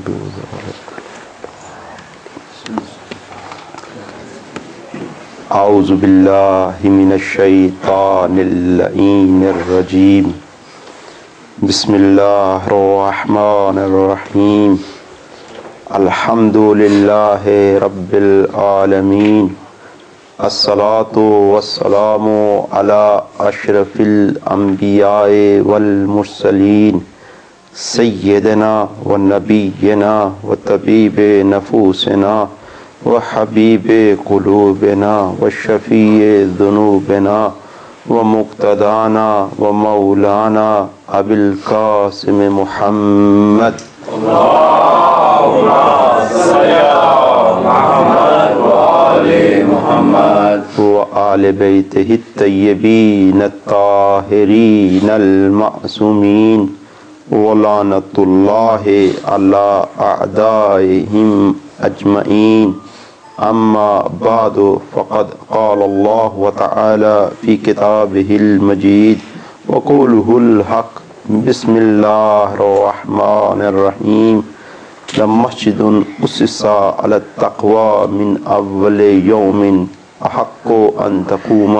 اعوذ باللہ من الشیطان اللعین الرجیم بسم اللہ الرحمن الرحیم الحمد للہ رب العالمین الصلاة والسلام علی اشرف الانبیاء والمرسلین سیدنا و نبینا و طبیب نفوسنا و حبیب قلوبنا و شفیع ذنوبنا و مقتدانا و مولانا ابی القاسم محمد اللہم صلی علی محمد و آل محمد و آل بیتہ الطیبین الطاہرین المعصومین ولعنۃ اللہ علی اعدائہم اجمعین اما بعد فقد قال اللہ تعالی فی کتابہ المجید وقولہ الحق بسم اللہ الرحمن الرحیم لمسجد اسس علی التقوی من اول یوم احق ان تقوم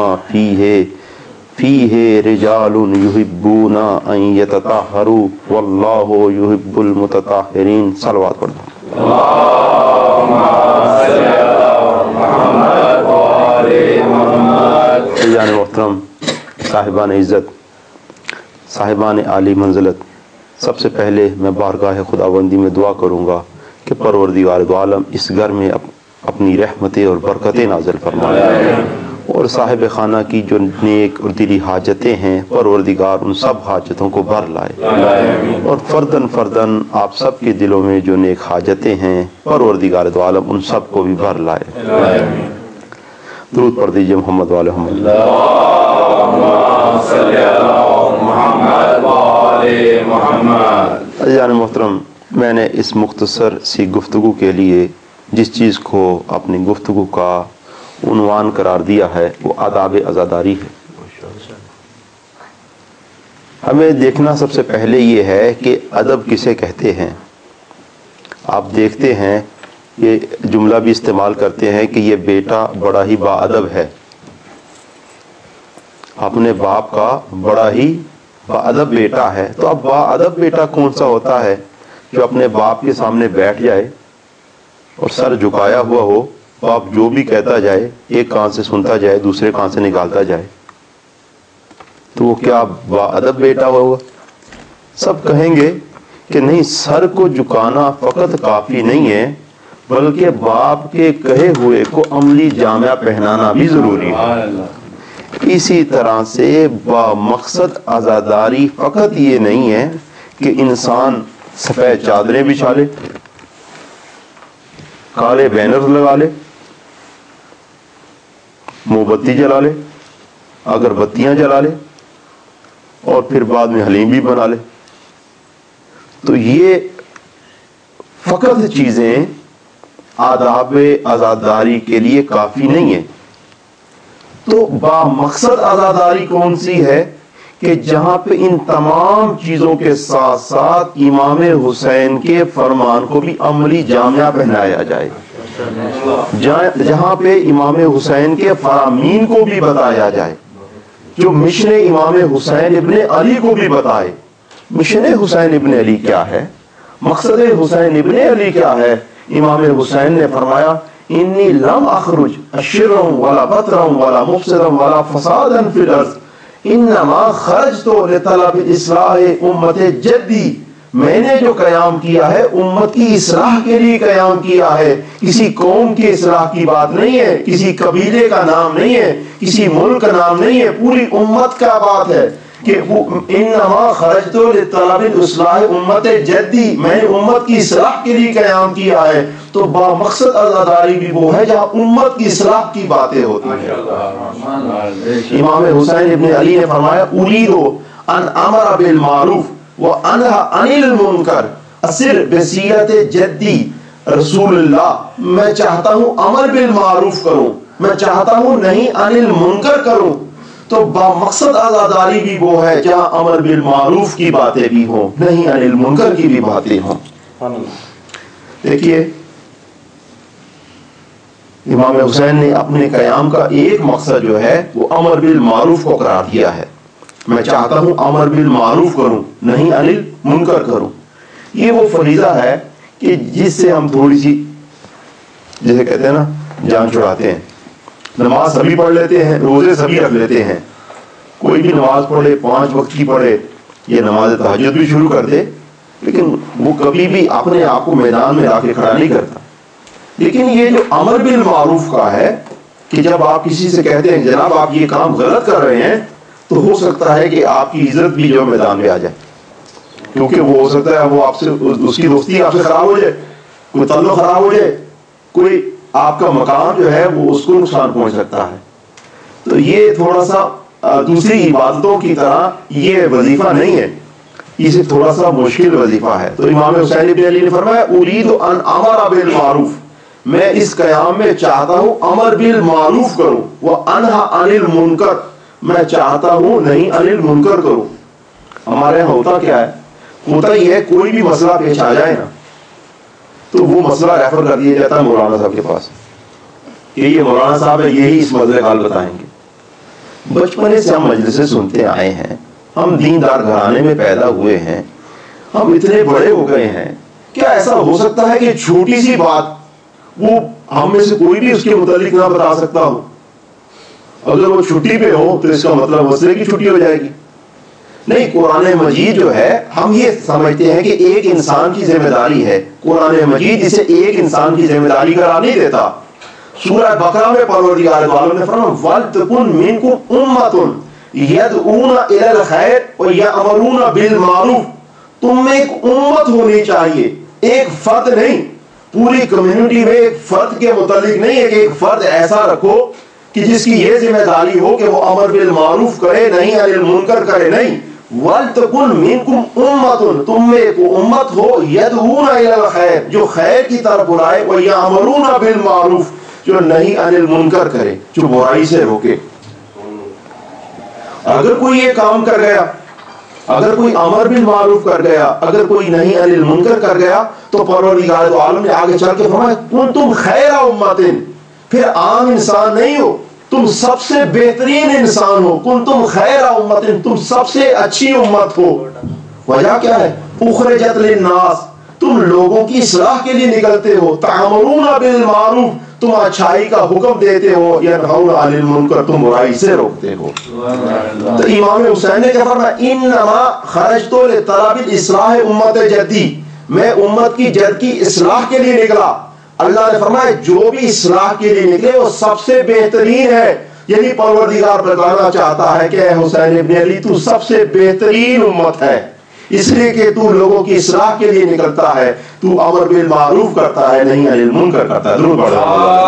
فیہ رجال یحبون ان یتطہروا واللہ یحب المتطہرین صلوات پڑھیں اللہم صلی علی محمد و آل محمد۔ عزیزان محترم، صاحبان عزت، صاحبان عالی منزلت، سب سے پہلے میں بارگاہ خداوندی میں دعا کروں گا کہ پروردگار دو عالم اس گھر میں اپنی رحمتیں اور برکتیں نازل فرمائے، اور صاحب خانہ کی جو نیک اور دلی حاجتیں ہیں پروردگار ان سب حاجتوں کو بھر لائے، اور فردن فردن آپ سب کے دلوں میں جو نیک حاجتیں ہیں پروردگار دو عالم ان سب کو بھی بھر لائے۔ درود پڑھ دیجئے محمد و آل محمد۔ اللہم صلی علی محمد و آل محمد۔ عزیزان محترم، میں نے اس مختصر سی گفتگو کے لیے جس چیز کو اپنی گفتگو کا عنوان قرار دیا ہے وہ آداب عزاداری ہے۔ ہمیں دیکھنا سب سے پہلے یہ ہے کہ ادب کسے کہتے ہیں۔ آپ دیکھتے ہیں یہ جملہ بھی استعمال کرتے ہیں کہ یہ بیٹا بڑا ہی با ادب ہے، اپنے باپ کا بڑا ہی با ادب بیٹا ہے۔ تو اب با ادب بیٹا کون سا ہوتا ہے جو اپنے باپ کے سامنے بیٹھ جائے اور سر جھکایا ہوا ہو، باپ جو بھی کہتا جائے ایک کان سے سنتا جائے دوسرے کان سے نکالتا جائے، تو وہ کیا با ادب بیٹا ہوگا؟ سب کہیں گے کہ نہیں، سر کو جھکانا فقط کافی نہیں ہے بلکہ باپ کے کہے ہوئے کو عملی جامہ پہنانا بھی ضروری ہے۔ اسی طرح سے با مقصد عزاداری فقط یہ نہیں ہے کہ انسان سفید چادریں بچھا لے، کالے بینر لگا لے، موم بتی جلا لے، اگربتیاں جلا لے اور پھر بعد میں حلیم بھی بنا لے۔ تو یہ فقط چیزیں آداب عزاداری کے لیے کافی نہیں ہیں۔ تو با مقصد عزاداری کون سی ہے کہ جہاں پہ ان تمام چیزوں کے ساتھ ساتھ امام حسین کے فرمان کو بھی عملی جامہ پہنایا جائے، جہاں پہ امام حسین کے فرامین کو بھی بتایا جائے، جو مشن امام حسین ابن علی کو بھی بتائے۔ مشن حسین ابن علی کیا ہے؟ مقصد حسین ابن علی کیا ہے؟ امام حسین نے فرمایا انی لم اخرج اشرا ولا بطرا ولا مفسدا ولا فسادا فی الارض انما خرجت لطلب اصلاح امت جدی۔ میں نے جو قیام کیا ہے امت کی اصلاح کے لیے قیام کیا ہے، کسی قوم کی اصلاح کی بات نہیں ہے، کسی قبیلے کا نام نہیں ہے، کسی ملک کا نام نہیں ہے، پوری امت کا بات ہے کہ انما خرجت لطلب اصلاح امت جدی، میں نے امت کی اصلاح کے لیے قیام کیا ہے۔ تو با مقصد عزاداری بھی وہ ہے جہاں امت کی اصلاح کی باتیں ہوتی ہیں۔ امام حسین ابن علی نے فرمایا اريد ان امر بالمعروف وانهى عن المنکر اسر بسیرت جدی رسول اللہ۔ میں چاہتا ہوں امر بالمعروف کروں، میں چاہتا ہوں نہیں عن المنکر کروں۔ تو با مقصد عزاداری بھی وہ ہے جہاں امر بالمعروف کی باتیں بھی ہوں، نہیں عن المنکر کی بھی باتیں ہوں۔ دیکھیے امام حسین نے اپنے قیام کا ایک مقصد جو ہے وہ امر بالمعروف کو قرار دیا ہے. میں چاہتا ہوں امر بالمعروف کروں, نہیں انل منکر کروں. یہ وہ فریضہ ہے کہ جس سے ہم تھوڑی سی جیسے کہتے ہیں نا جان چھڑاتے ہیں. نماز سبھی پڑھ لیتے ہیں, روزے سبھی رکھ لیتے ہیں, کوئی بھی نماز پڑھے 5 وقت کی پڑھے, یہ نماز تہجد بھی شروع کر دے, لیکن وہ کبھی بھی اپنے آپ کو میدان میں لا کے کھڑا نہیں کرتا. لیکن یہ جو امر بالمعروف کا ہے کہ جب آپ کسی سے کہتے ہیں جناب آپ یہ کام غلط کر رہے ہیں, تو ہو سکتا ہے کہ آپ کی عزت بھی جو میدان میں آ جائے, کیونکہ وہ ہو سکتا ہے وہ آپ سے اس کی دوستی آپ سے خراب ہو جائے, کوئی تعلق خراب ہو جائے, کوئی آپ کا مقام جو ہے وہ اس کو نقصان پہنچ سکتا ہے. تو یہ تھوڑا سا دوسری عبادتوں کی طرح یہ وظیفہ نہیں ہے, یہ تھوڑا سا مشکل وظیفہ ہے. تو امام حسین ابن علی نے فرمایا ارید ان امر بالمعروف, میں اس قیام میں چاہتا ہوں امر بالمعروف کروں, وانہا عن المنکر, میں چاہتا ہوں نہیں عن المنکر کروں. ہمارے یہاں ہوتا کیا ہے, ہوتا ہی ہے کوئی بھی مسئلہ پیش آ جائے نا تو وہ مسئلہ ریفر کر دیا جاتا ہے مولانا صاحب کے پاس کہ یہ مولانا صاحب ہے, یہی اس مسئلے کا حل بتائیں گے. بچپنے سے ہم مجلسیں سنتے آئے ہیں, ہم دیندار گھرانے میں پیدا ہوئے ہیں, ہم اتنے بڑے ہو گئے ہیں, کیا ایسا ہو سکتا ہے کہ چھوٹی سی بات وہ ہم میں سے کوئی بھی اس کے متعلق نہ بتا سکتا ہو؟ اگر وہ چھٹی پہ ہو تو اس کا مطلب مسئلے کی چھٹی ہو جائے گی. نہیں, قرآن مجید جو ہے ہم یہ سمجھتے ہیں کہ ایک انسان کی ذمہ داری ہے. قرآن مجید اسے ایک انسان کی ذمہ داری قرار نہیں دیتا. سورہ بقرہ میں پروردگار عالم نے فرمایا وَلْتَكُنْ مِنْكُمْ أُمَّةٌ يَدْعُونَ إِلَى الْخَيْرِ وَيَأْمُرُونَ بِالْمَعْرُوفِ, تم میں ایک امت ہونی چاہیے, ایک فرد نہیں. پوری کمیونٹی میں ایک فرد کے متعلق نہیں ہے کہ ایک فرد ایسا رکھو کہ جس کی یہ ذمہ داری ہو کہ وہ امر بالمعروف کرے, نہیں عن المنکر کرے. نہیں, وَلْتَكُنْ مِنْكُمْ أُمَّةٌ, تم میں ایک امت ہو يَدْعُونَ إِلَى الْخَيْرِ, جو خیر کی طرف بلائے, وَيَأْمُرُونَ بِالْمَعْرُوفِ, جو نہیں عن المنکر کرے, جو برائی سے روکے. اگر کوئی یہ کام کر گیا, اگر کوئی امر بالمعروف کر گیا, اگر کوئی نہیں عن المنکر کر گیا, تو پروردگار عالم نے آگے چل کے فرمایا کنتم خیر امت, پھر عام انسان نہیں ہو, تم سب سے بہترین انسان ہو. کنتم خیر امت, تم سب سے اچھی امت ہو. وجہ کیا ہے؟ اخرجت للناس, تم لوگوں کی اصلاح کے لیے نکلتے ہو. تعمرون بالمعروف, تم اچھائی کا حکم دیتے ہو. ینہون عن المنکر, تم برائی سے روکتے ہو. تو امام حسین نے کہا فرمایا انما خرجت لطلب الاصلاح امت جدی, میں امت کی جد کی اصلاح کے لیے نکلا. اللہ نے فرمایا جو بھی اصلاح کے لیے نکلے وہ سب سے بہترین ہے. یعنی پروردگار بتانا چاہتا ہے کہ اے حسین ابن علی تو سب سے بہترین امت ہے, اس لیے کہ تو لوگوں کی اصلاح کے لیے نکلتا ہے, تو امر بالمعروف کرتا ہے, نہیں عن المنکر کرتا ہے. درود پڑھو.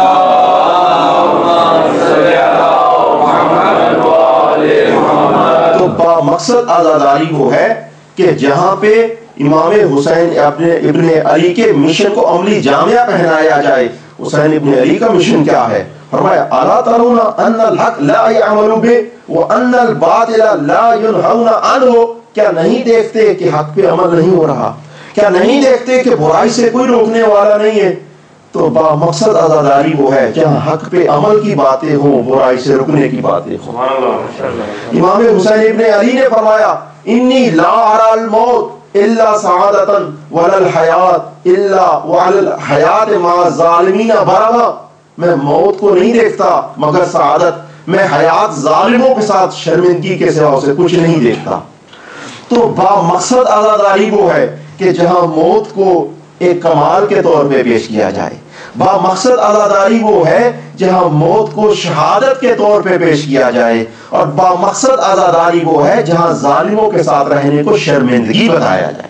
تو مقصد عزاداری وہ ہے کہ جہاں پہ امام حسین ابن علی کے مشن کو عملی جامعہ پہنایا جائے. حسین ابن علی کا مشن کیا ہے؟ فرمایا الا ترون ان الحق لا يعمل به وان الباطل لا ينهون عنه, کیا نہیں دیکھتے کہ حق پہ عمل نہیں ہو رہا؟ کیا نہیں دیکھتے کہ برائی سے کوئی روکنے والا نہیں ہے؟ تو با مقصد عزاداری وہ ہے جہاں حق پہ عمل کی باتیں ہوں, برائی سے رکنے کی باتیں ہوں. امام حسین ابن علی نے فرمایا انی لا ارى الموت الا سعادتا ولا الحیات الا وعلى الحیات مع الظالمین بروا, میں موت کو نہیں دیکھتا مگر سعادت, میں حیات ظالموں کے ساتھ شرمندگی کے سوا اسے کچھ نہیں دیکھتا. تو با مقصد عزاداری وہ ہے کہ جہاں موت کو ایک کمال کے طور پہ پیش کیا جائے. با مقصد عزاداری وہ ہے جہاں موت کو شہادت کے طور پہ پیش کیا جائے. اور با مقصد عزاداری وہ ہے جہاں ظالموں کے ساتھ رہنے کو شرمندگی بتایا جائے.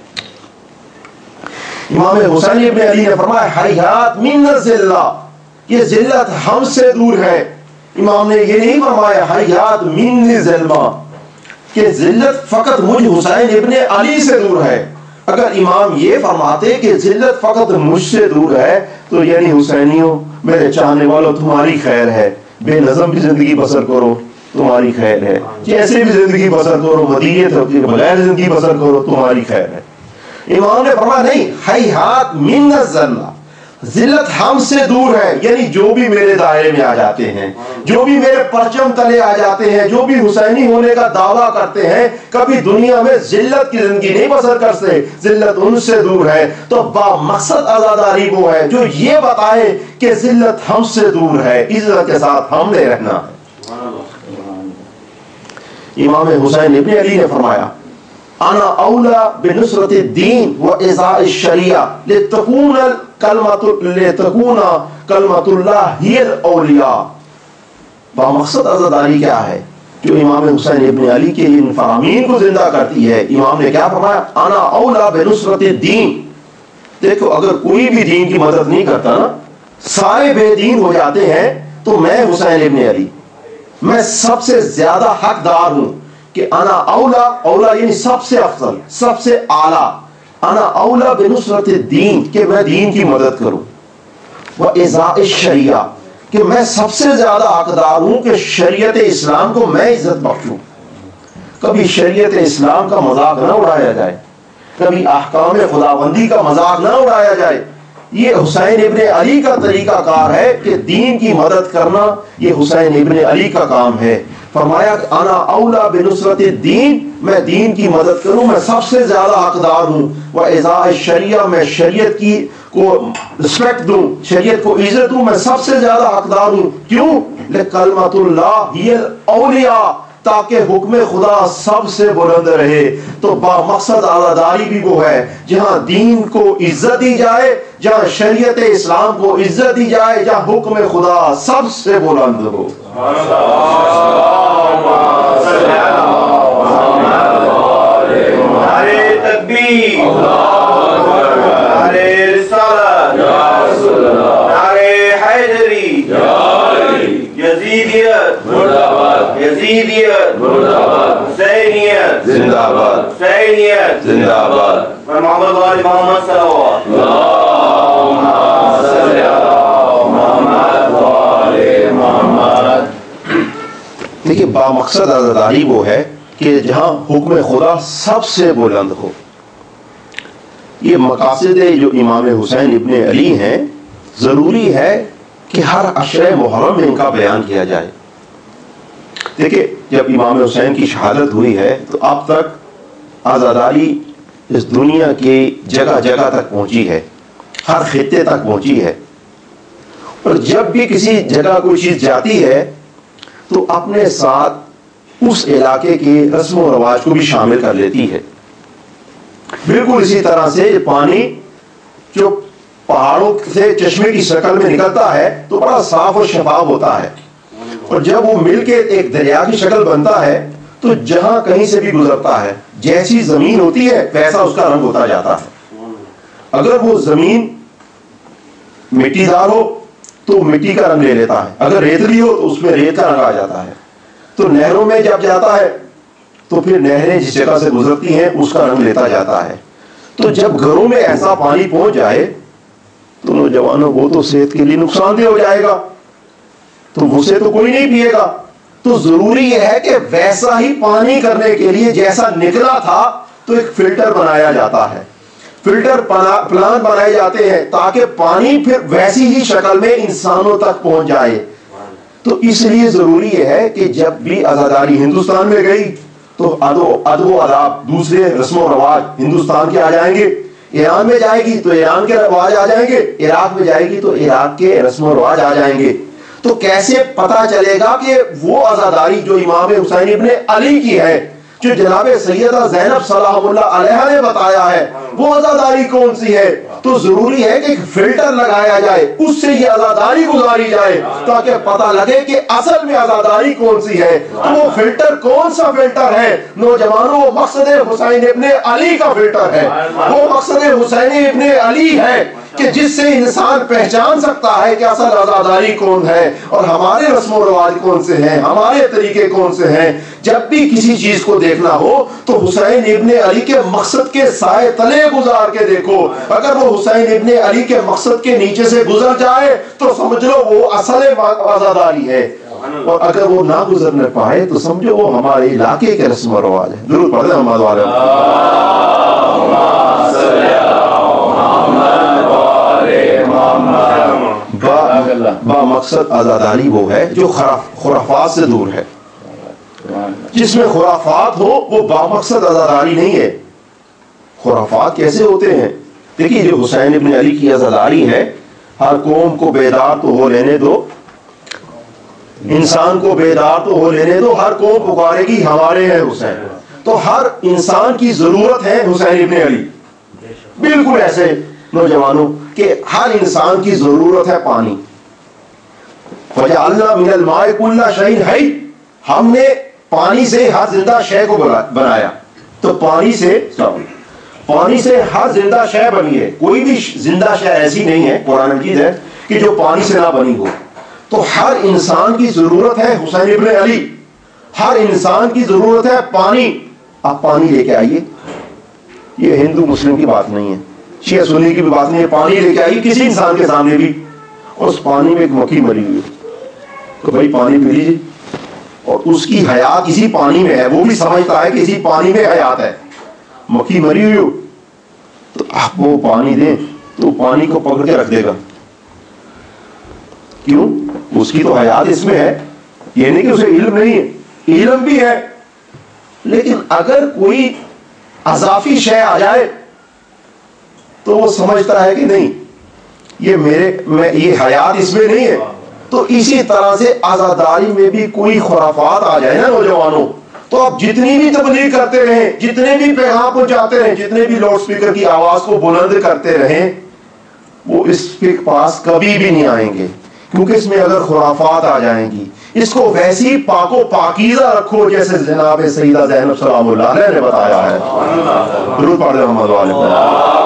امام حسین ابن علی نے فرمایا حیات من الذلہ, یہ ذلت ہم سے دور ہے. امام نے یہ نہیں فرمایا حیات من ظلمہ, کہ ذلت فقط مجھ حسین ابن علی سے دور ہے. اگر امام یہ فرماتے کہ ذلت فقط مجھ سے دور ہے تو یعنی حسینیوں, میرے چاہنے والوں, تمہاری خیر ہے, بے نظم بھی زندگی بسر کرو تمہاری خیر ہے, جیسے بھی زندگی بسر کرو, مدینے کے بغیر زندگی بسر کرو تمہاری خیر ہے. امام نے فرمایا نہیں، ہیہات من الذلہ، ذلت ہم سے دور ہے، یعنی جو بھی میرے دائرے میں آ جاتے ہیں، جو بھی میرے پرچم تلے آ جاتے ہیں، جو بھی حسینی ہونے کا دعویٰ کرتے ہیں، کبھی دنیا میں ذلت کی زندگی نہیں بسر کرتے، ذلت ان سے دور ہے۔ تو با مقصد عزاداری وہ ہے جو یہ بتائے کہ ذلت ہم سے دور ہے، عزت کے ساتھ ہم نے رہنا ہے۔ امام حسین ابن علی نے فرمایا انا اولا بنصرت الدین و اعزاء الشریعہ لتکون کلمۃ اللہ ہی الاولیاء۔ بامقصد عزاداری کیا ہے؟ جو امام حسین ابن علی کے ان فرامین کو زندہ کرتی ہے۔ امام نے کیا فرمایا؟ انا اولا بنصرت الدین۔ دیکھو اگر کوئی بھی دین کی مدد نہیں کرتا نا، سارے بے دین ہو جاتے ہیں، تو میں حسین ابن علی میں سب سے زیادہ حقدار ہوں کہ انا اولا، اولا یعنی سب سے افضل، سب سے اعلیٰ، انا اولا بنصرت الدین کہ میں دین کی مدد کروں، و اعزاء الشریعہ کہ میں سب سے زیادہ حقدار ہوں کہ شریعت اسلام کو میں عزت بخشوں۔ کبھی شریعت اسلام کا مذاق نہ اڑایا جائے، کبھی احکام خداوندی کا مذاق نہ اڑایا جائے۔ یہ حسین ابن علی کا طریقہ کار ہے کہ دین کی مدد کرنا، یہ حسین ابن علی کا کام ہے۔ فرمایا کہ انا اولا بنصرت الدین، میں دین کی مدد کروں، میں سب سے زیادہ حقدار ہوں، و اعزاء الشریعہ میں شریعت کی کو رسپیکٹ دوں، شریعت کو عزت دوں، میں سب سے زیادہ حقدار ہوں۔ کیوں؟ لکلمۃ اللہ ہی الاولیاء، تاکہ حکم خدا سب سے بلند رہے۔ تو با مقصد عزاداری بھی وہ ہے جہاں دین کو عزت دی جائے، جہاں شریعت اسلام کو عزت دی جائے، جہاں حکم خدا سب سے بلند ہو۔ نعرے تکبیر، نعرے رسالت، نعرے حیدری، یزیدیت یزیدیت، حسینیت زندہ باد، حسینیت زندہ آباد۔ محمد وآل محمد صلوات۔ دیکھیے بامقصد عزاداری وہ ہے کہ جہاں حکم خدا سب سے بلند ہو۔ یہ مقاصد جو امام حسین ابن علی ہیں، ضروری ہے کہ ہر عشرہ محرم میں ان کا بیان کیا جائے۔ دیکھیے جب امام حسین کی شہادت ہوئی ہے تو اب تک عزاداری اس دنیا کی جگہ جگہ تک پہنچی ہے، ہر خطے تک پہنچی ہے، اور جب بھی کسی جگہ کوئی چیز جاتی ہے تو اپنے ساتھ اس علاقے کی رسم و رواج کو بھی شامل کر لیتی ہے۔ بالکل اسی طرح سے پانی جو پہاڑوں سے چشمے کی شکل میں نکلتا ہے تو بڑا صاف اور شفاف ہوتا ہے، اور جب وہ مل کے ایک دریا کی شکل بنتا ہے تو جہاں کہیں سے بھی گزرتا ہے، جیسی زمین ہوتی ہے ویسا اس کا رنگ ہوتا جاتا ہے۔ اگر وہ زمین مٹی دار ہو تو مٹی کا رنگ لے لیتا ہے، اگر ریتلی ہو تو اس میں ریت کا رنگ آ جاتا ہے۔ تو نہروں میں جب جاتا ہے تو پھر نہریں جس جگہ سے گزرتی ہیں اس کا رنگ لیتا جاتا ہے۔ تو جب گھروں میں ایسا پانی پہنچ جائے تو نوجوانوں وہ تو صحت کے لیے نقصان دہ ہو جائے گا، تو اسے تو کوئی نہیں پیے گا۔ تو ضروری یہ ہے کہ ویسا ہی پانی کرنے کے لیے جیسا نکلا تھا تو ایک فلٹر بنایا جاتا ہے، فلٹر پلانٹ بنائے جاتے ہیں تاکہ پانی پھر ویسی ہی شکل میں انسانوں تک پہنچ جائے۔ تو اس لیے ضروری یہ ہے کہ جب بھی عزاداری ہندوستان میں گئی تو ادب و آداب، دوسرے رسم و رواج ہندوستان کے آ جائیں گے، ایران میں جائے گی تو ایران کے رواج آ جائیں گے، عراق میں جائے گی تو عراق کے رسم و رواج آ جائیں گے۔ تو کیسے پتا چلے گا کہ وہ عزاداری جو امام حسین ابن علی کی ہے، جو جناب سیدہ زینب سلام اللہ علیہا نے بتایا ہے، وہ عزاداری کون سی ہے؟ تو ضروری ہے کہ ایک فلٹر لگایا جائے، اس سے یہ عزاداری گزاری جائے تاکہ پتہ لگے کہ اصل میں عزاداری کون سی ہے۔ تو وہ فلٹر کون سا فلٹر ہے نوجوانوں؟ وہ مقصد حسین ابن علی کا فلٹر ہے، وہ مقصد حسین ابن علی ہے کہ جس سے انسان پہچان سکتا ہے کہ اصل عزاداری کون ہے اور ہمارے رسم و رواج کون سے ہیں، ہمارے طریقے کون سے ہیں۔ جب بھی کسی چیز کو دیکھنا ہو تو حسین ابن علی کے مقصد کے سائے تلے گزار کے دیکھو، اگر وہ حسین ابن علی کے مقصد کے نیچے سے گزر جائے تو سمجھ لو وہ اصل عزاداری ہے، اور اگر وہ نہ گزرنے پائے تو سمجھو وہ ہمارے علاقے کے رسم و رواج ہے۔ درود پڑھیں محمد والے بامقصد عزاداری وہ ہے جو خرافات سے دور ہے. جس میں خرافات ہو وہ بامقصد عزاداری نہیں ہے. خرافات کیسے ہوتے ہیں؟ دیکھیے جو حسین ابن علی کی عزاداری ہے، ہر قوم کو بیدار تو ہو لینے دو، انسان کو بیدار تو ہو لینے دو، ہر قوم پکارے گی ہمارے ہیں حسین. تو ہر انسان کی ضرورت ہے حسین ابن علی. بالکل ایسے نوجوانوں کہ ہر انسان کی ضرورت ہے پانی. وَجَعَلْنَا مِنَ الْمَاءِ كُلَّ شَيْءٍ حَيٍّ، ہم نے پانی سے ہر زندہ شے کو بنایا. تو پانی سے ہر زندہ شے بنی ہے. کوئی بھی زندہ شے ایسی نہیں ہے قرآن مجید ہے کہ جو پانی سے نہ بنی ہو. تو ہر انسان کی ضرورت ہے حسین ابن علی. ہر انسان کی ضرورت ہے پانی. آپ پانی لے کے آئیے. یہ ہندو مسلم کی بات نہیں ہے، شیعہ سنی کی بھی بات نہیں ہے. پانی لے کے آئیے کسی انسان کے سامنے بھی، اس پانی میں ایک مکھی مری ہوئی تو بھائی پانی پی لیجیے، اور اس کی حیات اسی پانی میں ہے، وہ بھی سمجھتا ہے کہ اسی پانی میں حیات ہے. مکھی مری ہوئی ہو تو آپ وہ پانی دیں تو پانی کو پکڑ کے رکھ دے گا. کیوں؟ اس کی تو حیات اس میں ہے. یہ نہیں کہ اسے علم نہیں ہے، علم بھی ہے، لیکن اگر کوئی اضافی شے آ جائے تو وہ سمجھتا ہے کہ نہیں یہ حیات اس میں نہیں ہے. تو اسی طرح سے عزاداری میں بھی کوئی خرافات آ جائے نا نوجوانوں، تو آپ جتنی بھی تبلیغ کرتے رہیں، جتنے بھی پیغام پہنچاتے رہیں، جتنے بھی لاؤڈ سپیکر کی آواز کو بلند کرتے رہیں، وہ اس کے پاس کبھی بھی نہیں آئیں گے. کیونکہ اس میں اگر خرافات آ جائیں گی، اس کو ویسی پاک و پاکیزہ رکھو جیسے جناب سیدہ زینب سلام اللہ علیہ نے بتایا ہے. درود پڑھ دیں محمد والے.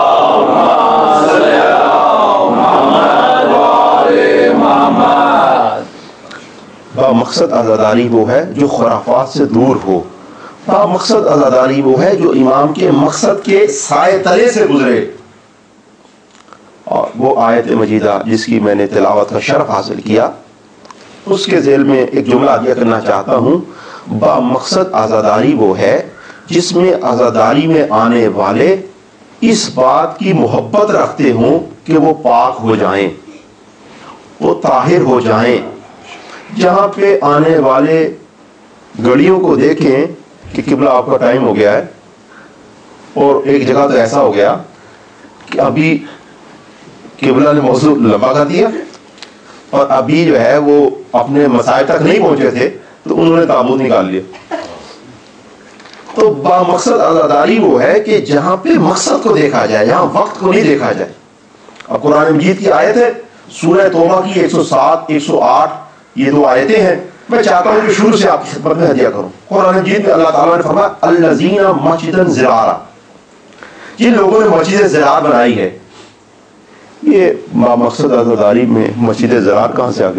بامقصد عزاداری وہ ہے جو خرافات سے دور ہو. بامقصد عزاداری وہ ہے جو امام کے مقصد کے سائے تلے سے گزرے. اور وہ آیت مجیدہ جس کی میں نے تلاوت کا شرف حاصل کیا، اس کے ذیل میں ایک جملہ عطیہ کرنا چاہتا ہوں. بامقصد عزاداری وہ ہے جس میں عزاداری میں آنے والے اس بات کی محبت رکھتے ہوں کہ وہ پاک ہو جائیں، وہ طاہر ہو جائیں. جہاں پہ آنے والے گھڑیوں کو دیکھیں کہ قبلہ آپ کا ٹائم ہو گیا ہے، اور ایک جگہ تو ایسا ہو گیا کہ ابھی قبلہ نے موضوع لمبا کر دیا اور ابھی جو ہے وہ اپنے مسائل تک نہیں پہنچے تھے تو انہوں نے تابوت نکال لیا. تو بامقصد عزاداری وہ ہے کہ جہاں پہ مقصد کو دیکھا جائے، جہاں وقت کو نہیں دیکھا جائے. اب قرآن مجید کی آیت ہے سورہ توبہ کی 107 108، یہ دو آیتیں ہیں. میں چاہتا ہوں کہ شروع سے آپ کی خدمت میں ہدیہ کروں. قرآن مجید میں اللہ تعالیٰ نے فرمایا الذین مسجدا ضرارا، جن لوگوں نے مسجد ضرار بنائی ہے. یہ بامقصد عزاداری میں مسجد ضرار کہاں سے آ گئی؟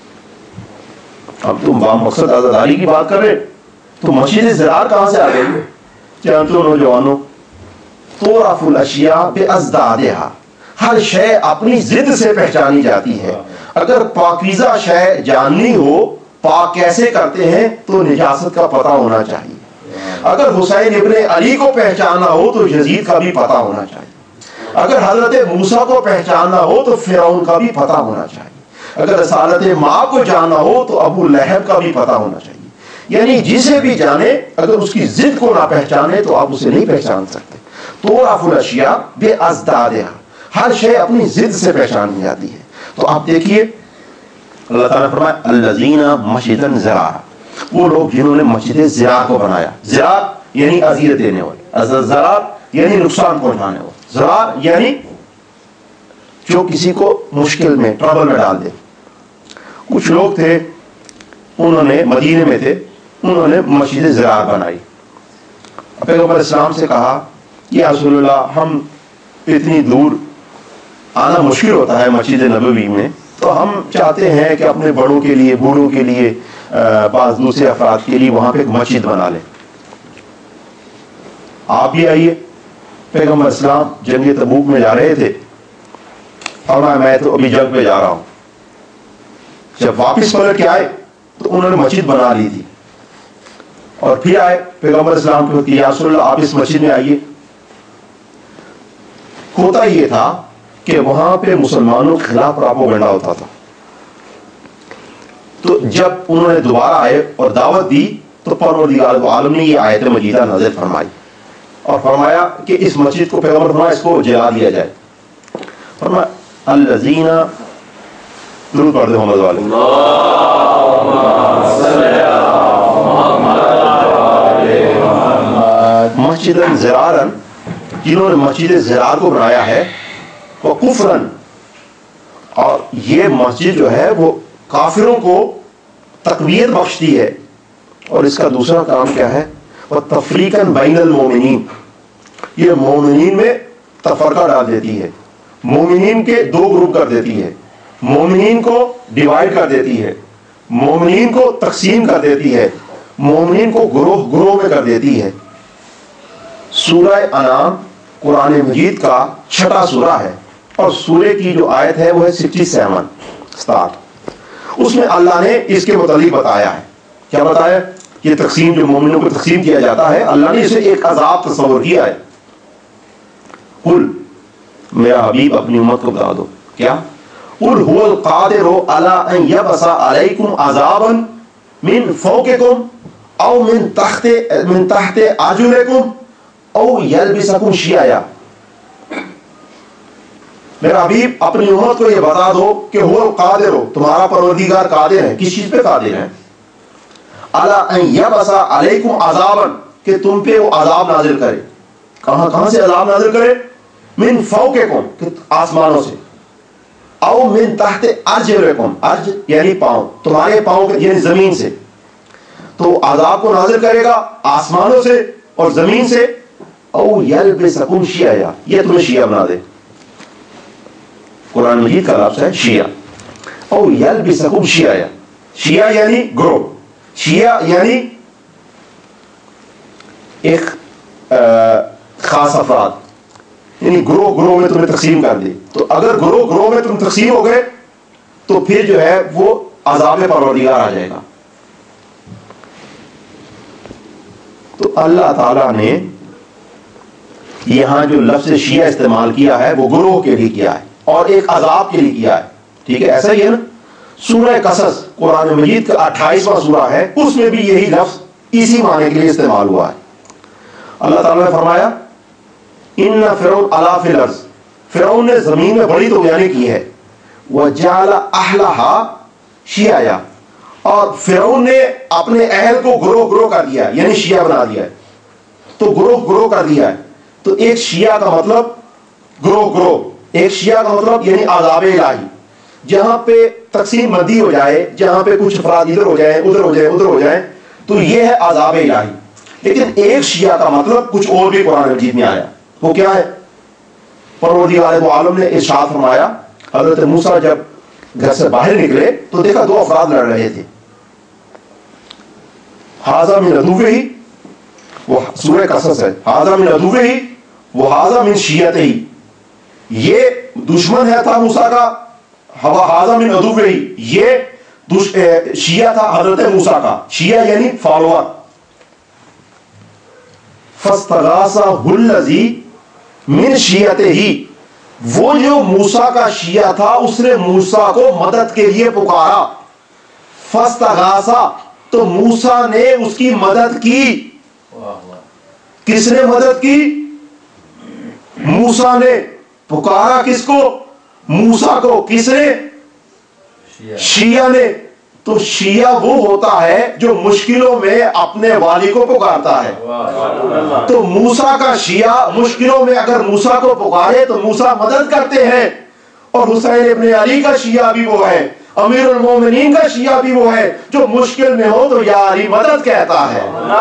اب تم بامقصد عزاداری کی بات کر رہے تو مسجد ضرار کہاں سے آ گئی؟ جانتے ہو نوجوانوں، تعرف الاشیاء بازدادہا، ہر شے اپنی ضد سے پہچانی جاتی ہے. اگر پاکیزہ شے جاننی ہو، پاک کیسے کرتے ہیں، تو نجاست کا پتہ ہونا چاہیے. اگر حسین ابن علی کو پہچاننا ہو تو یزید کا بھی پتہ ہونا چاہیے. اگر حضرت موسیٰ کو پہچاننا ہو تو فرعون کا بھی پتہ ہونا چاہیے. اگر رسالت ماں کو جاننا ہو تو ابو لہب کا بھی پتہ ہونا چاہیے. یعنی جسے بھی جانے اگر اس کی ضد کو نہ پہچانے تو آپ اسے نہیں پہچان سکتے. تعرف الاشیاء بازدادہا، ہر شے اپنی ضد سے پہچانی جاتی ہے. تو آپ دیکھیے اللہ تعالیٰ نے فرمایا الذین مسجدا ضرارا، وہ لوگ جنہوں نے مسجد ضرار کو بنایا. ضرار یعنی اذیت دینے والے، ضرار یعنی نقصان پہنچانے والے، ضرار یعنی جو کسی کو مشکل میں ٹربل میں ڈال دے. کچھ لوگ تھے، انہوں نے مدینے میں تھے، انہوں نے مسجد ضرار بنائی. پیغمبر اسلام سے کہا یا رسول اللہ ہم اتنی دور آنا مشکل ہوتا ہے مسجد نبوی میں، تو ہم چاہتے ہیں کہ اپنے بڑوں کے لیے، بوڑھوں کے لیے، بعض دوسرے افراد کے لیے وہاں پہ ایک مسجد بنا لیں. آپ بھی آئیے. پیغمبر اسلام جنگ تبوک میں جا رہے تھے، فرمایا میں تو ابھی جنگ پہ جا رہا ہوں. جب واپس پلٹ کے آئے تو انہوں نے مسجد بنا لی تھی، اور پھر آئے پیغمبر اسلام کو کہ یا رسول اللہ آپ اس مسجد میں آئیے. ہوتا یہ تھا کہ وہاں پہ مسلمانوں کے خلاف پراپوگنڈا ہوتا تھا. تو جب انہوں نے دوبارہ آئے اور دعوت دی تو پروردگار عالم نے یہ آیت مجیدہ نازل فرمائی اور فرمایا کہ اس مسجد کو پیغمبر فرمایا اس کو جلا دیا جائے. فرمایا الذین درود پڑھ دے محمد والے مسجد زرارا، جنہوں نے مسجد زرار کو بنایا ہے، وہ کفرن، اور یہ مسجد جو ہے وہ کافروں کو تقویت بخشتی ہے. اور اس کا دوسرا کام کیا ہے؟ وہ تفریقاً بین المومنین، یہ مومنین میں تفرقہ ڈال دیتی ہے، مومنین کے دو گروپ کر دیتی ہے، مومنین کو ڈیوائیڈ کر دیتی ہے، مومنین کو تقسیم کر دیتی ہے، مومنین کو گروہ گروہ میں کر دیتی ہے. سورہ انعام قرآن مجید کا 6واں سورہ ہے اور سورہ کی جو آیت ہے وہ ہے 67. اس میں اللہ نے اس کے متعلق بتایا ہے. کیا بتایا؟ یہ تقسیم جو مومنوں کو تقسیم کیا جاتا ہے، اللہ نے اسے ایک عذاب تصور کیا ہے. قل، میرا حبیب اپنی امت کو بتا دو، کیا؟ قل هو القادر على ان يبعث عليكم عذابا من فوقكم او من تحت ارجلكم او يلبسكم شيعا. میرا حبیب اپنی امت کو یہ بتا دو کہ هو القادر، تمہارا پروردگار قادر ہے. کس چیز پہ قادر ہے؟ على ان يبعث عليكم عذابا، کہ تم پہ وہ عذاب نازل کرے. کہاں سے عذاب نازل کرے؟ من فوقکم، کہ آسمانوں سے، او من تحت ارجلکم، ارج یعنی پاؤں، تمہارے پاؤں کے یعنی زمین سے. تو عذاب کو نازل کرے گا آسمانوں سے اور زمین سے. او یلبسکم شیعا، یہ تمہیں شیعہ بنا دے. قرآن مجید کا لفظ ہے شیعہ. او یلبسکم شیعا، شیعہ یعنی گروہ، شیعہ یعنی ایک خاص افراد، یعنی گروہ میں تمہیں تقسیم کر دی. تو اگر گروہ میں تم تقسیم ہو گئے تو پھر جو ہے وہ عذاب پروردگار آ جائے گا. تو اللہ تعالیٰ نے یہاں جو لفظ شیعہ استعمال کیا ہے وہ گروہ کے لیے کیا ہے اور ایک عذاب کے لیے کیا ہے. ٹھیک ہے، ایسا ہی ہے نا. سورہ قصص قرآن مجید کا 28واں سورہ ہے، اس میں بھی یہی لفظ اسی معنی کے لیے استعمال ہوا ہے. اللہ تعالیٰ نے فرمایا ان فرعون علا فی الارض، فرعون نے زمین میں بڑی طغیانی کی ہے. وجعل اہلها شیعا، اور فرعون نے اپنے اہل کو گروہ کر دیا، یعنی شیعہ بنا دیا ہے. تو گروہ کر دیا ہے. تو ایک شیعہ کا مطلب گروہ، ایک شیعہ کا مطلب یعنی عذاب الہی. جہاں پہ تقسیم بندی ہو جائے، جہاں پہ کچھ افراد ادھر ہو جائیں ادھر ہو جائیں تو یہ ہے عذاب الہی. لیکن ایک شیعہ کا مطلب کچھ اور بھی قرآن مجید میں آیا. وہ کیا ہے؟ پروردگار عالم نے ارشاد فرمایا، حضرت موسیٰ جب گھر سے باہر نکلے تو دیکھا دو افراد لڑ رہے تھے. ھذا من عدوہ، وہ سورہ قصص ہے، ھذا من عدوہ وھذا من شیعتہ، یہ دشمن ہے تھا موسیٰ کا، ھذا من عدوہ، یہ شیعہ تھا حضرت موسیٰ کا. شیعہ یعنی فالوور. فاستغاثہ الذی من شیعتہ، وہ جو موسیٰ کا شیعہ تھا اس نے موسیٰ کو مدد کے لیے پکارا. فاستغاثہ، تو موسیٰ نے اس کی مدد کی. کس نے مدد کی؟ موسیٰ نے. پکارا کس کو؟ موسیٰ کو. کس نے؟ شیعہ نے. تو شیعہ وہ ہوتا ہے جو مشکلوں میں اپنے والی کو پکارتا ہے. تو موسیٰ کا شیعہ مشکلوں میں اگر موسیٰ کو پکارے تو موسیٰ مدد کرتے ہیں. اور حسین ابن علی کا شیعہ بھی وہ ہے، امیر المومنین کا شیعہ بھی وہ ہے جو مشکل میں ہو تو یا علی مدد کہتا ہے.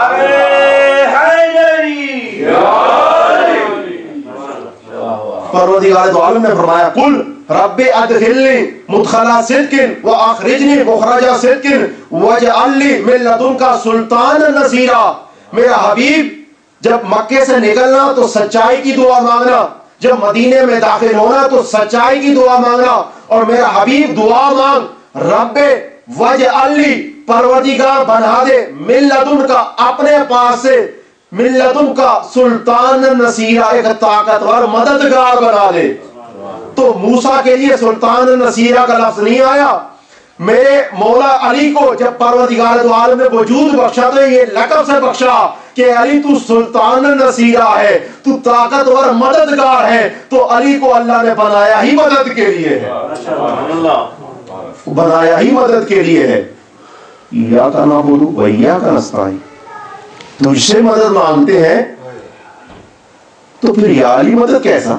پروردگار دو عالم نے فرمایا قل رب ادخلنی مدخل صدق واخرجنی مخرج صدق واجعل لی من لدنک سلطانا نصیرا. میرا حبیب جب مکے سے نکلنا تو سچائی کی دعا مانگنا، جب مدینے میں داخل ہونا تو سچائی کی دعا مانگنا. اور میرا حبیب دعا مانگ رب واجعل لی، پروردگار بنا دے، من لدنک، اپنے پاس سے، من لدنک سلطان نصیرہ، ایک طاقتور مددگار بنا دے. تو موسیٰ کے لیے سلطان نصیرہ کا لفظ نہیں آیا، میرے مولا علی کو جب پروردگار دو عالم نے وجود بخشا تو یہ لقب سے بخشا کہ علی تو سلطان نصیرہ ہے، تو طاقتور مددگار ہے، تو علی کو اللہ نے بنایا ہی مدد کے لیے ہے، بنایا ہی مدد کے لیے ہے۔ ایاک نعبد و ایاک نستعین، تجھ سے مدد مانگتے ہیں تو پھر یا علی مدد کیسا؟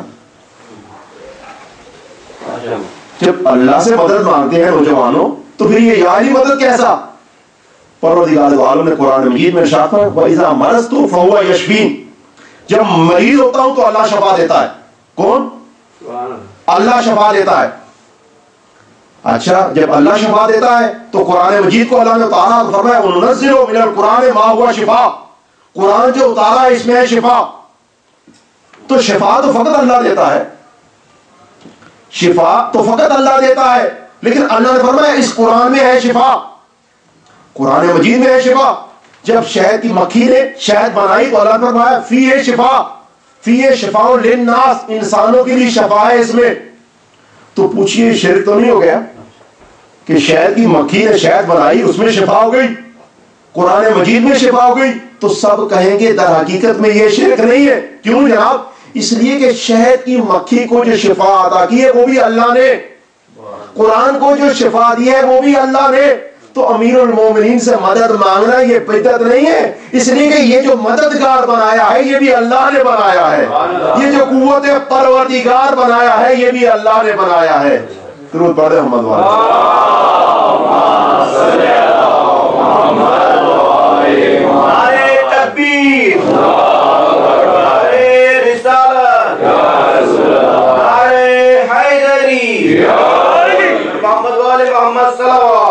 جب اللہ سے مدد مانگتے ہیں نوجوانوں تو پھر یہ یا علی مدد کیسا؟ پروردگار عالم نے قرآن مجید میں ارشاد فرمایا وَإِذَا مَرِضْتُ فَهُوَ يَشْفِينِ، جب مریض ہوتا ہوں تو اللہ شفا دیتا ہے۔ کون؟ اللہ شفا دیتا ہے۔ اچھا جب اللہ شفا دیتا ہے تو قرآن مجید کو اللہ نے اتارا تو فرمایا وَنُنَزِّلُ مِنَ الْقُرْآنِ مَا هُوَ شِفَاءٌ، قرآن جو اتارا ہے اس میں ہے شفا۔ تو شفا تو فقط اللہ دیتا ہے، شفا تو فقط اللہ دیتا ہے، لیکن اللہ نے فرمایا اس قرآن میں ہے شفا، قرآن مجید میں ہے شفا۔ جب شہد کی مکھی نے شہد بنائی تو اللہ نے فرمایا فیہ شفا، فیہ شفاء للناس، انسانوں کے لیے شفا ہے اس میں۔ تو پوچھئے شرک تو نہیں ہو گیا کہ شہد کی مکھی نے شہد بنائی اس میں شفا ہو گئی، قرآن مجید میں شفا ہو گئی؟ تو سب کہیں گے در حقیقت میں یہ شرک نہیں ہے۔ کیوں جناب؟ اس لیے کہ شہد کی مکھی کو جو شفا عطا کی ہے وہ بھی اللہ نے، قرآن کو جو شفا دی ہے وہ بھی اللہ نے۔ تو امیر المومنین سے مدد مانگنا یہ بدعت نہیں ہے، اس لیے کہ یہ جو مددگار بنایا ہے یہ بھی اللہ نے بنایا ہے، یہ جو قوت پروردگار بنایا ہے یہ بھی اللہ نے بنایا ہے۔ درود پڑھیں محمد والے۔ نعرے تکبیر، نعرے رسالت، نعرے حیدری، محمد والے محمد صلوات۔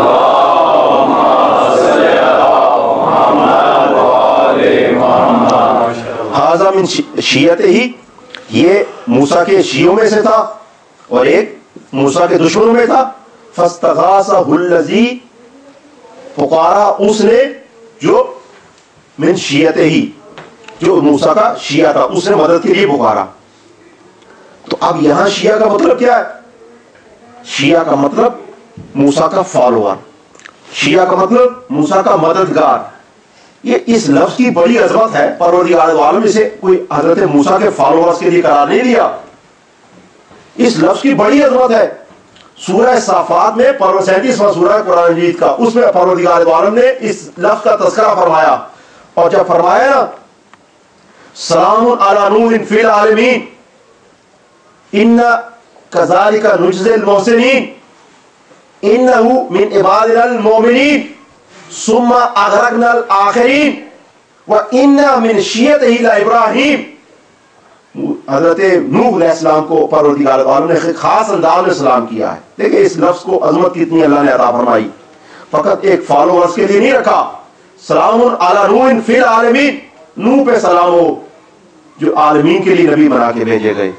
ہذا من شیعت ہی، یہ موسیٰ کے شیعوں میں سے تھا اور ایک موسیٰ کے دشمنوں میں تھا۔ فاستغاثہ الذی، پکارا اس نے جو من شیعت ہی، جو موسیٰ کا شیعہ تھا، اس نے مدد کے لیے پکارا۔ تو اب یہاں شیعہ کا مطلب کیا ہے؟ شیعہ کا مطلب موسیٰ کا فالوور، شیعہ کا مطلب موسیٰ کا مددگار۔ یہ اس لفظ کی بڑی عظمت ہے، پروردگار عالم اسے کوئی حضرت موسیٰ کے فالوورز کے لیے قرار نہیں دیا، اس لفظ کی بڑی عظمت ہے۔ سورہ صافات میں 37واں سورہ قرآن مجید کا، اس میں پروردگار عالم نے اس لفظ کا تذکرہ فرمایا، اور جب فرمایا نا سلام علی نوح فی العالمین انا کذالک نجزی المحسنین انہ من عبادنا المؤمنین ثم اغرقنا الآخرین وَإِنَّا مِنْ شِيَّتِهِ لَإِبْرَاهِيمَ۔ حضرت نوح علیہ السلام کو پروردگار عالم نے خاص انداز میں سلام کیا ہے۔ دیکھیں اس لفظ کو عظمت کتنی اللہ نے عطا فرمائی، فقط ایک فالوورز کے لیے نہیں رکھا۔ سلام علی نوح فی العالمین، نوح پہ سلام ہو جو عالمین کے لیے نبی بنا کے بھیجے گئے۔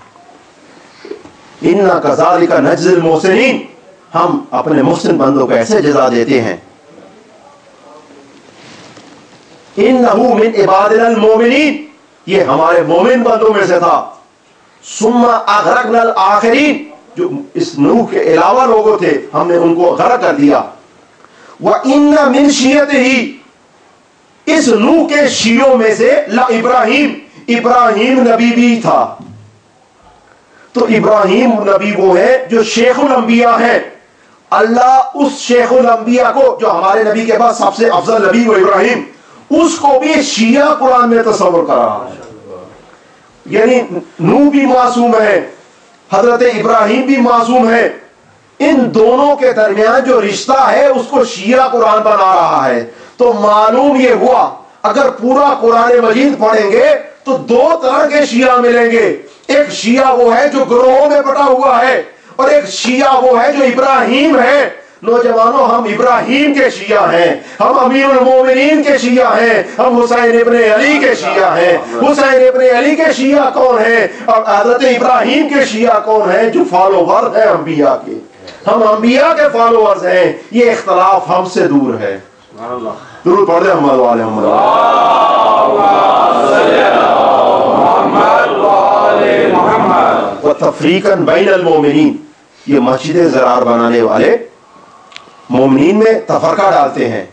اِنَّا كَذَلِكَ نَجْزِي الْمُحْسِنِينَ، ہم اپنے محسن بندوں کو ایسے جزا دیتے ہیں۔ اِنَّهُ مِنْ عِبَادِنَا الْمُؤْمِنِينَ، یہ ہمارے مومن بندوں میں سے تھا۔ ثُمَّ أَغْرَقْنَا الْآخِرِينَ، جو اس نوح کے علاوہ لوگوں تھے ہم نے ان کو غرق کر دیا۔ وَإِنَّ مِنْ شِيَّتِهِ، اس نوح کے شیعوں میں سے ابراہیم، ابراہیم نبی بھی تھا۔ تو ابراہیم نبی وہ ہے جو شیخ الانبیاء ہیں۔ اللہ اس شیخ الانبیاء کو جو ہمارے نبی کے بعد سب سے افضل نبی وہ ابراہیم، اس کو بھی شیعہ قرآن میں تصور کرا۔ یعنی نوح بھی معصوم ہے، حضرت ابراہیم بھی معصوم ہے، ان دونوں کے درمیان جو رشتہ ہے اس کو شیعہ قرآن بنا رہا ہے۔ تو معلوم یہ ہوا اگر پورا قرآن مجید پڑھیں گے تو دو طرح کے شیعہ ملیں گے، ایک شیعہ وہ ہے جو گروہوں میں بٹا ہوا ہے، اور ایک شیعہ وہ ہے جو ابراہیم ہے۔ نوجوانوں ہم ابراہیم کے شیعہ ہیں، ہم امیر المومنین کے شیعہ ہیں، ہم حسین ابن علی کے شیعہ ہیں۔ حسین ابن علی کے شیعہ کون ہیں اور حضرت ابراہیم کے شیعہ کون ہیں؟ جو فالوور ہیں انبیاء کے، ہم انبیاء کے فالوورز ہیں۔ یہ اختلاف ہم سے دور ہے۔ درود پڑھ دیں محمد والے محمد۔ وتفریقا بین المومنین، یہ مسجد زرار بنانے والے مومنین میں تفرقہ ڈالتے ہیں،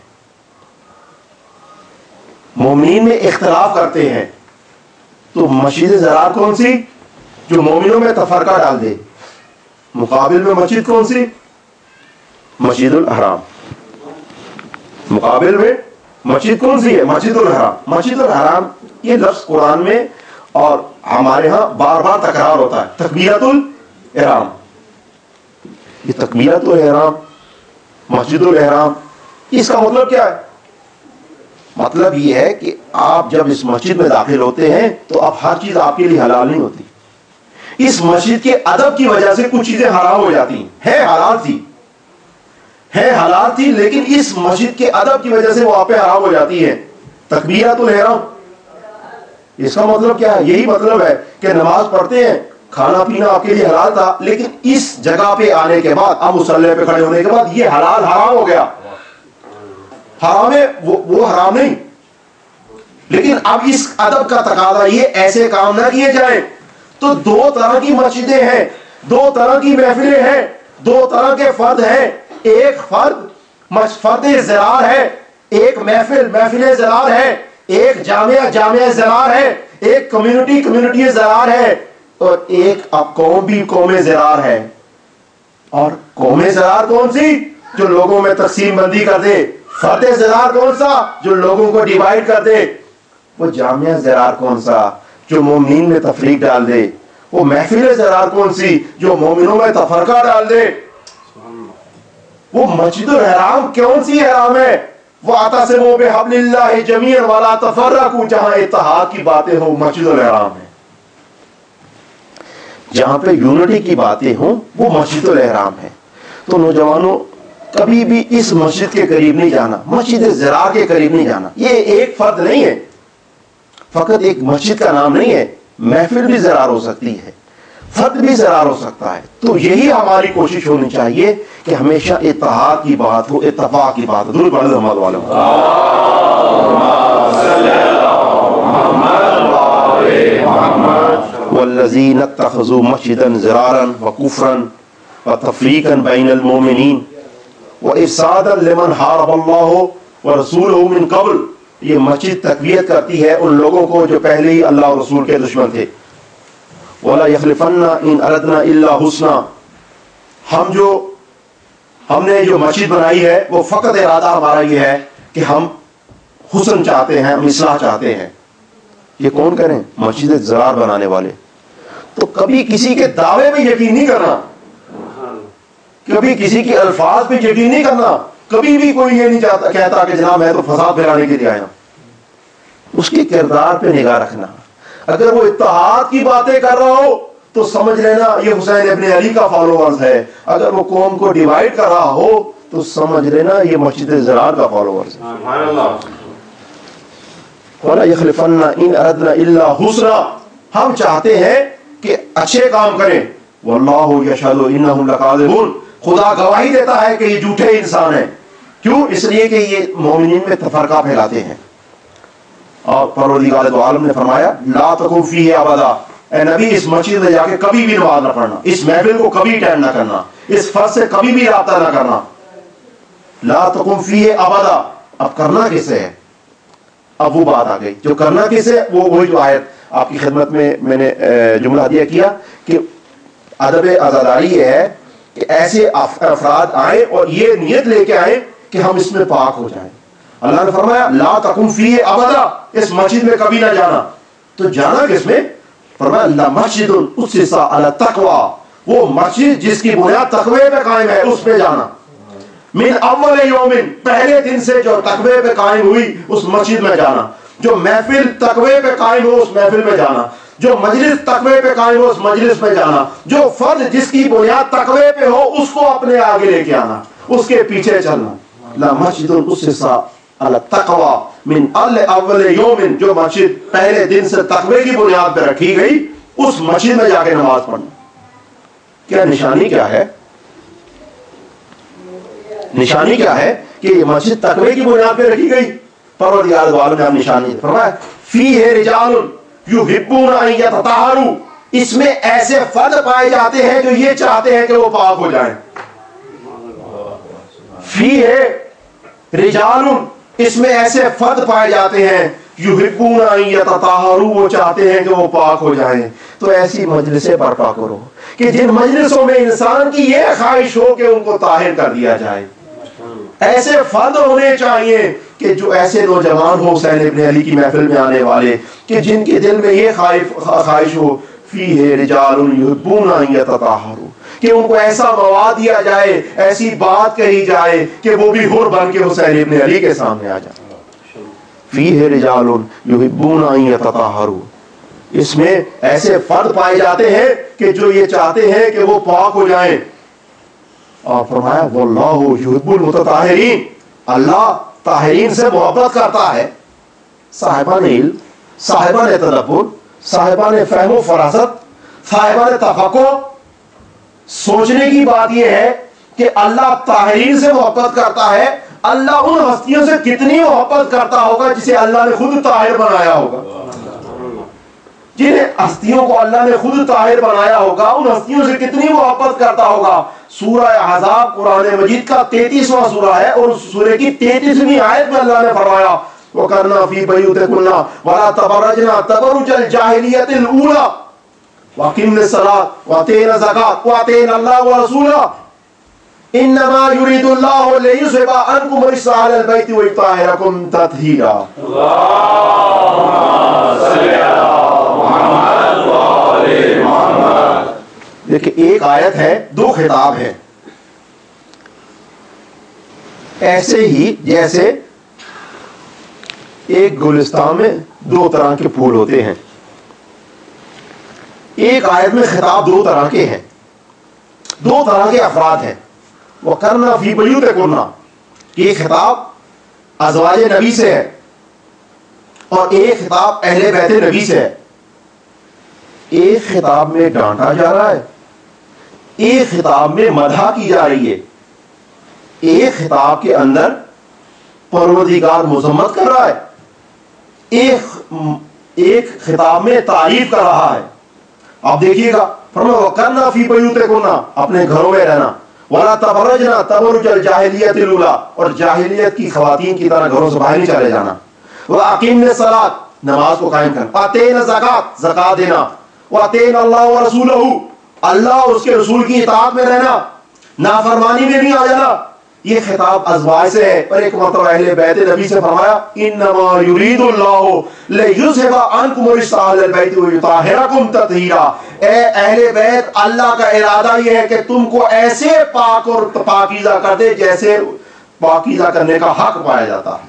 مومنین میں اختلاف کرتے ہیں، تو مسجد ضرار کون سی؟ جو مومنوں میں تفرقہ ڈال دے۔ مقابل میں مسجد کون سی؟ مسجد الحرام۔ مقابل میں مسجد کون سی ہے؟ مسجد الحرام۔ مسجد الحرام یہ لفظ قرآن میں اور ہمارے ہاں بار بار تکرار ہوتا ہے، تکبیرۃ الاحرام۔ یہ تکبیرۃ الاحرام، مسجد الحرام، اس کا مطلب کیا ہے؟ مطلب یہ ہے کہ آپ جب اس مسجد میں داخل ہوتے ہیں تو اب ہر چیز آپ کے لیے حلال نہیں ہوتی۔ اس مسجد کے ادب کی وجہ سے کچھ چیزیں حرام ہو جاتی ہیں، حلال تھی لیکن اس مسجد کے ادب کی وجہ سے وہ آپ پہ حرام ہو جاتی ہیں۔ تکبیرۃ الاحرام، اس کا مطلب کیا ہے؟ یہی مطلب ہے کہ نماز پڑھتے ہیں، کھانا پینا آپ کے لیے حلال تھا، لیکن اس جگہ پہ آنے کے بعد، اب مصلی پہ کھڑے ہونے کے بعد یہ حلال حرام ہو گیا۔ حرام ہے وہ حرام نہیں، لیکن اب اس ادب کا تقاضا یہ ایسے کام نہ کیے جائیں۔ تو دو طرح کی مسجدیں ہیں، دو طرح کی محفلیں ہیں، دو طرح کے فرد ہیں۔ ایک فرد ضرار ہے، ایک محفل ضرار ہے، ایک جامعہ ضرار ہے، ایک کمیونٹی ضرار ہے، اور ایک اب قوم ضرار ہے۔ اور قوم ضرار کون سی؟ جو لوگوں میں تقسیم بندی کر دے۔ فرد ضرار کون سا؟ جو لوگوں کو ڈیوائیڈ کر دے۔ وہ جامعہ ضرار کون سا؟ جو مومنین میں تفریق ڈال دے۔ وہ محفل ضرار کون سی؟ جو مومنوں میں تفرقہ ڈال دے۔ وہ مسجد الحرام کون سی حرام ہے؟ وَاعْتَصِمُوا بِحَبْلِ اللَّهِ جَمِيعًا وَلَا تَفَرَّقُوا، جہاں اتحاد کی باتیں ہوں مسجد الحرام ہے۔ جہاں پہ یونٹی کی باتیں ہوں وہ مسجد الحرام ہے۔ تو نوجوانوں، کبھی بھی اس مسجد کے قریب نہیں جانا، مسجد ضرار کے قریب نہیں جانا۔ یہ ایک فرد نہیں ہے، فقط ایک مسجد کا نام نہیں ہے، محفل بھی ضرار ہو سکتی ہے، فرد بھی ضرار ہو سکتا ہے۔ تو یہی ہماری کوشش ہونی چاہیے کہ ہمیشہ اتحاد کی بات ہو، اتفاق کی بات ہو۔ درود پڑھ محمد والے والذین اتخذوا مسجدا ضرارا وکفرا وتفریقا بین المؤمنین وارصادا لمن حارب اللہ ورسولہ من قبل۔ یہ مسجد تقویت کرتی ہے ان لوگوں کو جو پہلے ہی اللہ اور رسول کے دشمن تھے۔ وَلَا يَخْلِفَنَّ إِنْ أَرَدْنَا إِلَّا حُسْنًا، ہم نے جو مسجد بنائی ہے وہ فقط ارادہ ہمارا یہ ہے کہ ہم حسن چاہتے ہیں، ہم اصلاح چاہتے ہیں۔ یہ کون کریں؟ مسجد ضرار بنانے والے۔ تو کبھی کسی کے دعوے پہ یقین نہیں کرنا، کبھی کسی کے الفاظ پہ یقین نہیں کرنا، کبھی بھی کوئی یہ نہیں کہتا کہ جناب میں تو فساد پھیلانے کے لیے آیا ہوں۔ اس کے کردار پہ نگاہ رکھنا۔ اگر وہ اتحاد کی باتیں کر رہا ہو تو سمجھ لینا یہ حسین ابن علی کا فالوورز ہے۔ اگر وہ قوم کو ڈیوائیڈ کر رہا ہو تو سمجھ لینا یہ مسجد ضرار کا فالوورز ہے۔ وَلَا يَخْلِفَنَّ إِنْ أَرَدْنَا إِلَّا حُسْنًا، ہم چاہتے ہیں کہ اچھے کام کریں۔ وَاللَّهُ يَشْهَدُ إِنَّهُمْ لَكَاذِبُونَ، خدا گواہی دیتا ہے کہ یہ جھوٹے انسان ہیں۔ کیوں؟ اس لیے کہ یہ مومنین میں تفرقہ پھیلاتے ہیں۔ اور پروردگار دو عالم نے فرمایا لا تقم فیہ ابدا، اے نبی اس مسجد میں جا کے کبھی بھی نماز نہ پڑھنا، اس محفل کو کبھی اٹینڈ نہ کرنا، اس فرد سے کبھی بھی رابطہ نہ کرنا۔ لا تقم فیہ ابدا، اب کرنا کسے ہے؟ اب وہ بات آ گئی جو کرنا کسے، وہی جو آیت آپ کی خدمت میں نے جملہ دیا کیا کہ ادب عزاداری یہ ہے کہ ایسے افراد آئیں اور یہ نیت لے کے آئیں کہ ہم اس میں پاک ہو جائیں۔ اللہ نے فرمایا لا تقم فیہ ابدا، اس مسجد میں کبھی نہ جانا۔ تو جانا کس میں؟ فرمایا لمسجد اسس علی التقوی، وہ مسجد جس کی بنیاد تقوی پہ قائم ہے اس پہ جانا۔ من اول یوم، پہلے دن سے جو تقوی پہ قائم ہوئی اس مسجد میں جانا۔ جو محفل تقوی پہ قائم ہو اس محفل میں جانا، جو مجلس تقوی پہ قائم ہو اس مجلس میں جانا، جو فرد جس کی بنیاد تقوی پہ ہو اس کو اپنے آگے لے کے آنا، اس کے پیچھے چلنا۔ لمسجد اسس علی التقوی من اول یوم، جو مسجد پہلے دن سے تقوی کی بنیاد پہ رکھی گئی اس مسجد میں جا کے نماز پڑھنا۔ کیا نشانی کیا ہے؟ نشانی کیا ہے کہ یہ مسجد تقوی کی بنیاد پہ رکھی گئی؟ پروردگار دو عالم نے ہم نشانی فرمایا فیہ رجال یحبون ان یتطہروا، اس میں ایسے فرد پائے جاتے ہیں جو یہ چاہتے ہیں کہ وہ پاک ہو جائیں۔ فی ہے رجال، اس میں ایسے فرد پائے جاتے ہیں یحبون ان یتطہروا، وہ چاہتے ہیں کہ وہ پاک ہو جائیں. تو ایسی مجلسیں برپا کرو کہ جن مجلسوں میں انسان کی یہ خواہش ہو کہ ان کو طاہر کر دیا جائے. ایسے فرد ہونے چاہیے کہ جو ایسے نوجوان ہو حسین ابن علی کی محفل میں آنے والے کہ جن کے دل میں یہ خواہش ہو فیہ رجال یحبون ان یتطہروا، کہ ان کو ایسا مواد دیا جائے، ایسی بات کہی جائے کہ وہ بھی حر بن کے حسین ابن علی کے سامنے آ جائے. فیہ رجال یحبون ان یتطہروا، اس میں ایسے فرد پائے جاتے ہیں کہ جو یہ چاہتے ہیں کہ وہ پاک ہو جائیں. اور فرمایا واللہ یحب المتطہرین، اللہ طاہرین سے محبت کرتا ہے. صاحبان علم، صاحبان تدبر، صاحبان فہم و فراست، صاحبان تفقہ، سوچنے کی بات یہ ہے کہ اللہ طاہرین سے محبت کرتا ہے. اللہ ان ہستیوں سے کتنی محبت کرتا ہوگا جسے اللہ نے خود طاہر بنایا ہوگا. جن ہستیوں کو اللہ نے خود طاہر بنایا ہوگا ان ہستیوں سے کتنی محبت کرتا ہوگا. سورہ احزاب قرآن مجید کا 33واں سورہ ہے اور اس سورہ کی 33ویں آیت میں اللہ نے فرمایا وَقَرْنَا فِي بَيُوتِكُنَّ وَلَا تَبَرَّجْنَا تَبَرُّجَ الْجَاهِلِيَّةِ الْأُولَى وَأَقِمْنَا الصَّلَاةَ وَآتَيْنَا الزَّكَاةَ وَأَطِعْنَا اللَّهَ وَرَسُولَهُ إِنَّمَا يُرِيدُ اللَّهُ لِيُذْهِبَ عَنكُمْ الرِّجْسَ أَهْلَ الْبَيْتِ وَيُطَهِّرَكُمْ تَطْهِيرًا. اللهم صل على محمد وآل محمد. دیکھیں ایک آیت ہے، دو خطاب ہیں. ایسے ہی جیسے ایک گلستان میں دو طرح کے پھول ہوتے ہیں، ایک آیت میں خطاب دو طرح کے ہیں، دو طرح کے افراد ہیں. وَقَرْنَا فِي بُيُوتِكُنَّ، یہ خطاب ازواج نبی سے ہے اور ایک خطاب اہل بیت نبی سے ہے. ایک خطاب میں ڈانٹا جا رہا ہے، ایک خطاب میں مدح کی جا رہی ہے. ایک خطاب کے اندر پروردگار مذمت کر رہا ہے، ایک خطاب میں تعریف کر رہا ہے. آپ دیکھیے گا فرمایا وَقَرْنَا فِي بُيُوتِكُنَّ، اپنے گھروں میں رہنا، وَلَا تَبَرَّجْنَا تَبَرُّجَ الْجَاهِلِيَّةِ الْأُولَى، اور جاہلیت کی خواتین کی طرح گھروں سے باہر نہیں چلے جانا. وَأَقِمْنَا الصَّلَاةَ، نماز کو قائم کر. وَآتَيْنَا الزَّكَاةَ، زکات دینا. وَآتَيْنَا اللَّهَ وَرَسُولَهُ، اللہ اور اس کے رسول کی اطاعت میں رہنا، نافرمانی میں نہیں آ جانا. یہ خطاب ازواج سے ہے. اور ایک مرتبہ اہل بیت نبی سے فرمایا انما یرید اللہ لیذھب عنکم الرجس اہل البیت ویطہرکم تطہیرا. اے اہل بیت، اللہ کا ارادہ یہ ہے کہ تم کو ایسے پاک اور پاکیزہ کر دے جیسے پاکیزہ کرنے کا حق پایا جاتا ہے.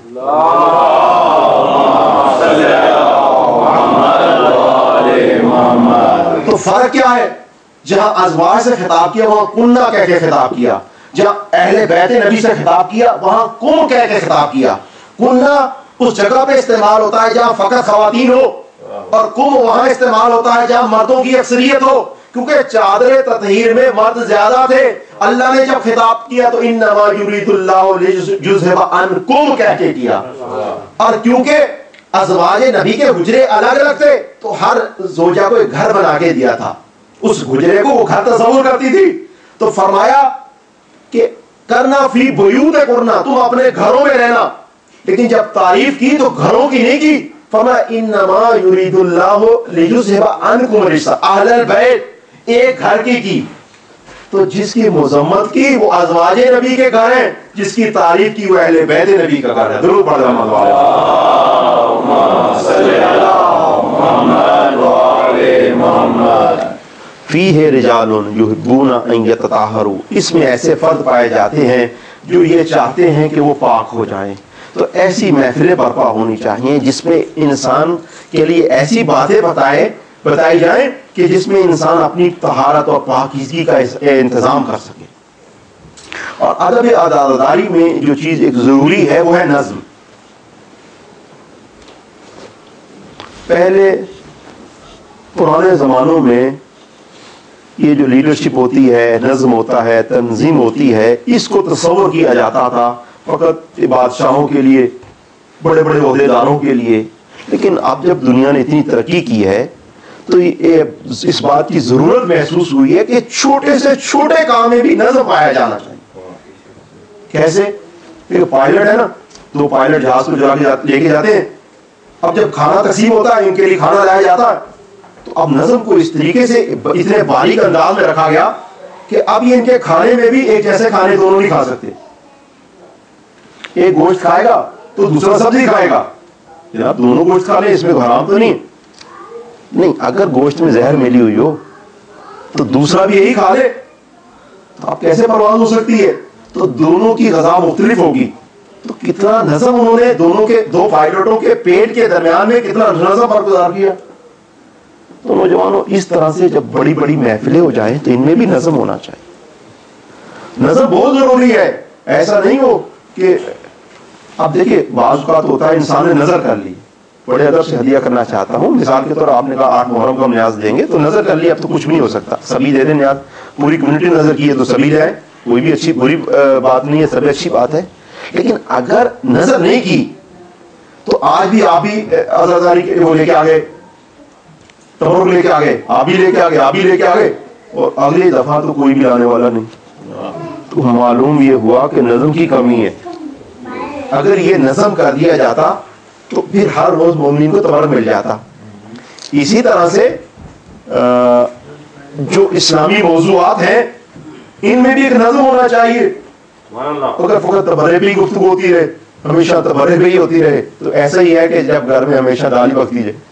اللہم صلی علی محمد وآل محمد. تو فرق کیا ہے؟ جہاں ازواج سے خطاب کیا وہاں کننا کہہ کے خطاب کیا، جہاں اہل بیت نبی سے خطاب کیا وہاں کم کہہ کے خطاب کیا. کننا اس جگہ پہ استعمال ہوتا ہے جہاں فقط خواتین ہو، اور کم وہاں استعمال ہوتا ہے جہاں مردوں کی اکثریت ہو، کیونکہ چادر تطہیر میں مرد زیادہ تھے. اللہ نے جب خطاب کیا تو انما یرید اللہ لیذھب عنکم کہہ کے کیا. اور کیونکہ ازواج نبی کے حجرے الگ الگ تھے تو ہر زوجہ کو ایک گھر بنا کے دیا تھا، اس حجرے کو وہ گھر تصور کرتی تھی. تو فرمایا کہ کرنا فی بیوتکن، تم اپنے گھروں میں رہنا. لیکن جب تعریف کی تو گھروں کی نہیں کی. فرمایا انما یرید اللہ لیذھب عنکم الرجس اہل البیت، ایک گھر کی. تو جس کی مذمت کی وہ ازواج نبی کے گھر ہیں، جس کی تعریف کی وہ اہل بیت نبی کا گھر ہے. ضرور پڑھ اللہم صلی علی محمد وآل محمد. فیہ رجال یحبون ان یتطہروا، اس میں ایسے فرد پائے جاتے ہیں جو یہ چاہتے ہیں کہ وہ پاک ہو جائیں. تو ایسی محفلیں برپا ہونی چاہیے جس میں انسان کے لیے ایسی باتیں بتائی جائیں کہ جس میں انسان اپنی طہارت اور پاکیزگی کا انتظام کر سکے. اور ادب عزاداری میں جو چیز ایک ضروری ہے وہ ہے نظم. پہلے پرانے زمانوں میں یہ جو لیڈرشپ ہوتی ہے، نظم ہوتا ہے، تنظیم ہوتی ہے، اس کو تصور کیا جاتا تھا فقط بادشاہوں کے لیے، بڑے بڑے عہدیداروں کے لیے. لیکن اب جب دنیا نے اتنی ترقی کی ہے تو اس بات کی ضرورت محسوس ہوئی ہے کہ چھوٹے سے چھوٹے کام میں بھی نظم پایا جانا چاہیے. کیسے؟ ایک پائلٹ ہے نا، تو پائلٹ جہاز کو جلا کے لے کے جاتے ہیں. اب جب کھانا تقسیم ہوتا ہے، ان کے لیے کھانا لایا جاتا ہے، تو اب نظم کو اس طریقے سے اتنے باریک انداز میں رکھا گیا کہ اب یہ ان کے کھانے میں بھی ایک جیسے کھانے دونوں نہیں کھا سکتے. ایک گوشت کھائے گا تو دوسرا سبزی کھائے گا. جناب دونوں گوشت کھا لیں، اس میں حرام تو نہیں. اگر گوشت میں زہر ملی ہوئی ہو تو دوسرا بھی یہی کھا لے تو اب کیسے پرواز ہو سکتی ہے؟ تو دونوں کی غذا مختلف ہوگی. تو کتنا نظم انہوں نے دو پائلٹوں کے پیٹ کے درمیان میں کتنا نظم برقرار کیا. تو نوجوانوں اس طرح سے جب بڑی بڑی محفلیں ہو جائیں تو ان میں بھی نظم ہونا چاہیے. نظم بہت ضروری ہے. ایسا نہیں ہو کہ اب دیکھیے بعض اوقات ہوتا ہے انسان نے نظر کر لی، بڑے ادب سے ہدیہ کرنا چاہتا ہوں، مثال کے طور آپ نے کہا 8 محرم کا ہم نیاز دیں گے، تو نظر کر لی، اب تو کچھ بھی نہیں ہو سکتا، سبھی دے دیں نیاز. پوری کمیونٹی نے نظر کی ہے تو سبھی لے آئے، کوئی بھی اچھی بری بات نہیں ہے، سبھی اچھی بات ہے. لیکن اگر نظر نہیں کی تو آج بھی آپ بھی عزاداری کے وہ لے کے آ گئے، تبرک لے کے آ گئے، آپ بھی لے کے آ گئے، آپ بھی لے کے آ گئے، اور اگلی دفعہ تو کوئی بھی آنے والا نہیں. تو معلوم یہ ہوا کہ نظم کی کمی ہے. اگر یہ نظم کر دیا جاتا تو پھر ہر روز مومنین کو تبرک مل جاتا. اسی طرح سے جو اسلامی موضوعات ہیں ان میں بھی ایک نظم ہونا چاہیے. اگر فقط تبرے پہ ہی گفتگو ہوتی رہے، ہمیشہ تبرے پہ ہی ہوتی رہے، تو ایسا ہی ہے کہ جب گھر میں ہمیشہ دال ہی پکتی جائے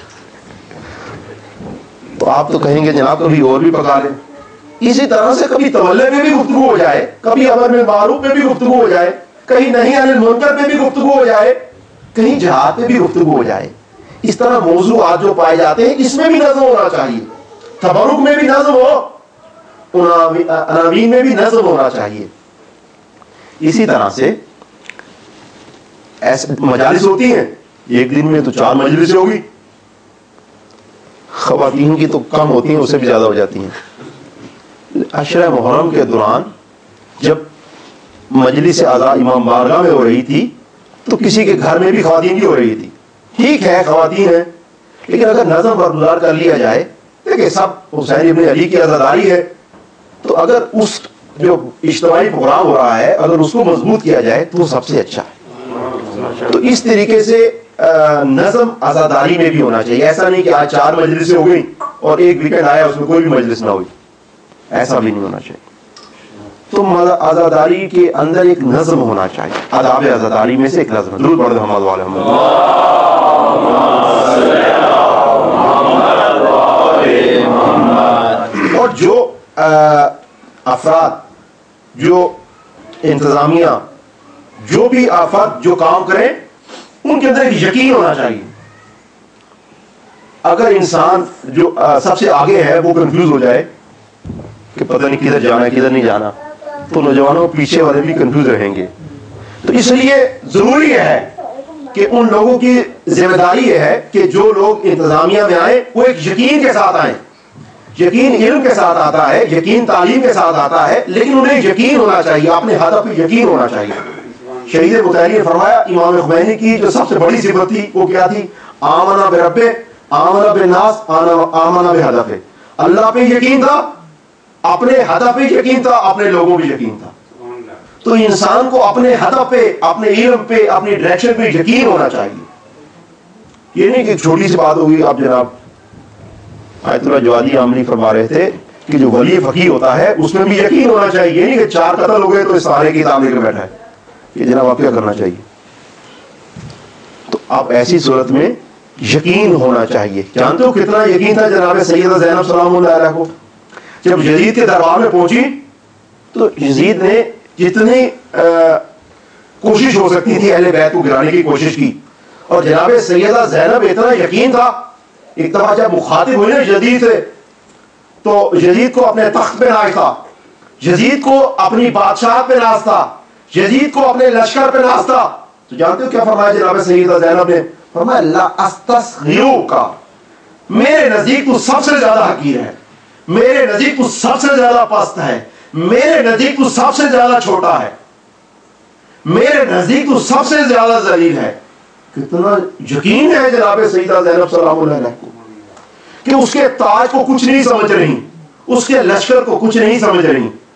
تو آپ تو کہیں گے جناب کبھی اور بھی پکا لیں. اسی طرح سے کبھی تولے میں بھی گفتگو ہو جائے، کبھی امر بالمعروف میں بھی گفتگو ہو جائے، کہیں نہی عن المنکر پہ بھی گفتگو ہو جائے، کہیں جہاد پہ بھی گفتگو ہو جائے. اس طرح موضوعات جو پائے جاتے ہیں اس میں بھی نظم ہونا چاہیے. تبرک میں بھی نظم ہو، عناوین میں بھی نظم ہونا چاہیے. اسی طرح سے ایسے مجالس ہوتی ہیں، ایک دن میں تو 4 مجلسیں ہوگی، خواتین کی تو کم ہوتی ہیں، اسے بھی زیادہ ہو جاتی ہیں. عشرہ محرم کے دوران جب مجلس اعضاء امام بارگاہ میں ہو رہی تھی تو کسی کے گھر میں بھی خواتین کی ہو رہی تھی. ٹھیک ہے خواتین ہیں، لیکن اگر نظم برقرار کر لیا جائے، دیکھیں سب حسین ابن علی کی عزاداری ہے، تو اگر اس جو اجتماعی پروگرام ہو رہا ہے اگر اس کو مضبوط کیا جائے تو وہ سب سے اچھا ہے. تو اس طریقے سے نظم عزاداری میں بھی ہونا چاہیے. ایسا نہیں کہ آج 4 مجلسیں ہو گئی اور ایک ویکینڈ آیا اس میں کوئی بھی مجلس نہ ہوئی، ایسا بھی نہیں ہونا چاہیے. تو عزاداری کے اندر ایک نظم ہونا چاہیے. آداب عزاداری میں سے ایک نظم. درود پڑھ دیں محمد والے محمد. اور جو افراد، جو انتظامیہ، جو بھی آفات جو کام کریں ان کے اندر ایک یقین ہونا چاہیے. اگر انسان جو سب سے آگے ہے وہ کنفیوز ہو جائے کہ پتہ نہیں کدھر جانا ہے کدھر نہیں جانا، تو نوجوانوں پیچھے والے بھی کنفیوز رہیں گے. تو اس لیے ضروری ہے کہ ان لوگوں کی ذمہ داری یہ ہے کہ جو لوگ انتظامیہ میں آئیں وہ ایک یقین کے ساتھ آئیں. یقین علم کے ساتھ آتا ہے، یقین تعلیم کے ساتھ آتا ہے، لیکن انہیں یقین ہونا چاہیے، اپنے ہدف پہ یقین ہونا چاہیے. شہید بطیری نے فرمایا امام خمینی کی جو سب سے بڑی صفت تھی وہ کیا تھی؟ آمنا برب، آمنا بالناس، آمنا بہدف. اللہ پہ یقین تھا، اپنے ہدف پہ یقین تھا، اپنے لوگوں پہ یقین تھا. تو انسان کو اپنے ہدف پہ، اپنے علم پہ، اپنی ڈائریکشن پہ یقین ہونا چاہیے. یہ نہیں کہ ایک چھوٹی سی بات ہوگی. اب جناب آیت اللہ جوادی عاملی فرما رہے تھے کہ جو ولی فقیہ ہوتا ہے اس میں بھی یقین ہونا چاہیے. نہیں کہ 4 قتل ہو گئے تو اس سارے کی کتاب لے کے بیٹھا ہے کہ جناب آپ کیا کرنا چاہیے. تو آپ ایسی صورت میں یقین ہونا چاہیے. جانتے ہو کتنا یقین تھا جناب سیدہ زینب سلام اللہ علیہ کو جب یزید کے دربار میں پہنچی تو یزید نے جتنی کوشش ہو سکتی تھی اہل بیت کو گرانے کی کوشش کی، اور جناب سیدہ زینب اتنا یقین تھا. ایک دفعہ جب مخاطب ہوئی نا یزید سے تو یزید کو اپنے تخت پہ ناز تھا، یزید کو اپنی بادشاہت پہ ناز تھا، یزید کو اپنے لشکر پہ ناز تھا. تو جانتے ہو کیا فرمایا جناب سیدہ زینب نے؟ فرمایا لا استصغیرک، میرے نزدیک تو سب سے زیادہ حقیر ہے، میرے نزدیک تو سب سے زیادہ پست ہے، میرے نزدیک تو سب سے زیادہ چھوٹا ہے، میرے نزدیک تو سب سے زیادہ ذلیل ہے. کتنا یقین ہے جناب سیدہ زینب سلام اللہ علیہ کو کہ اس کے تاج کو کچھ نہیں سمجھ رہی، اس کے لشکر کو کچھ نہیں سمجھ رہی،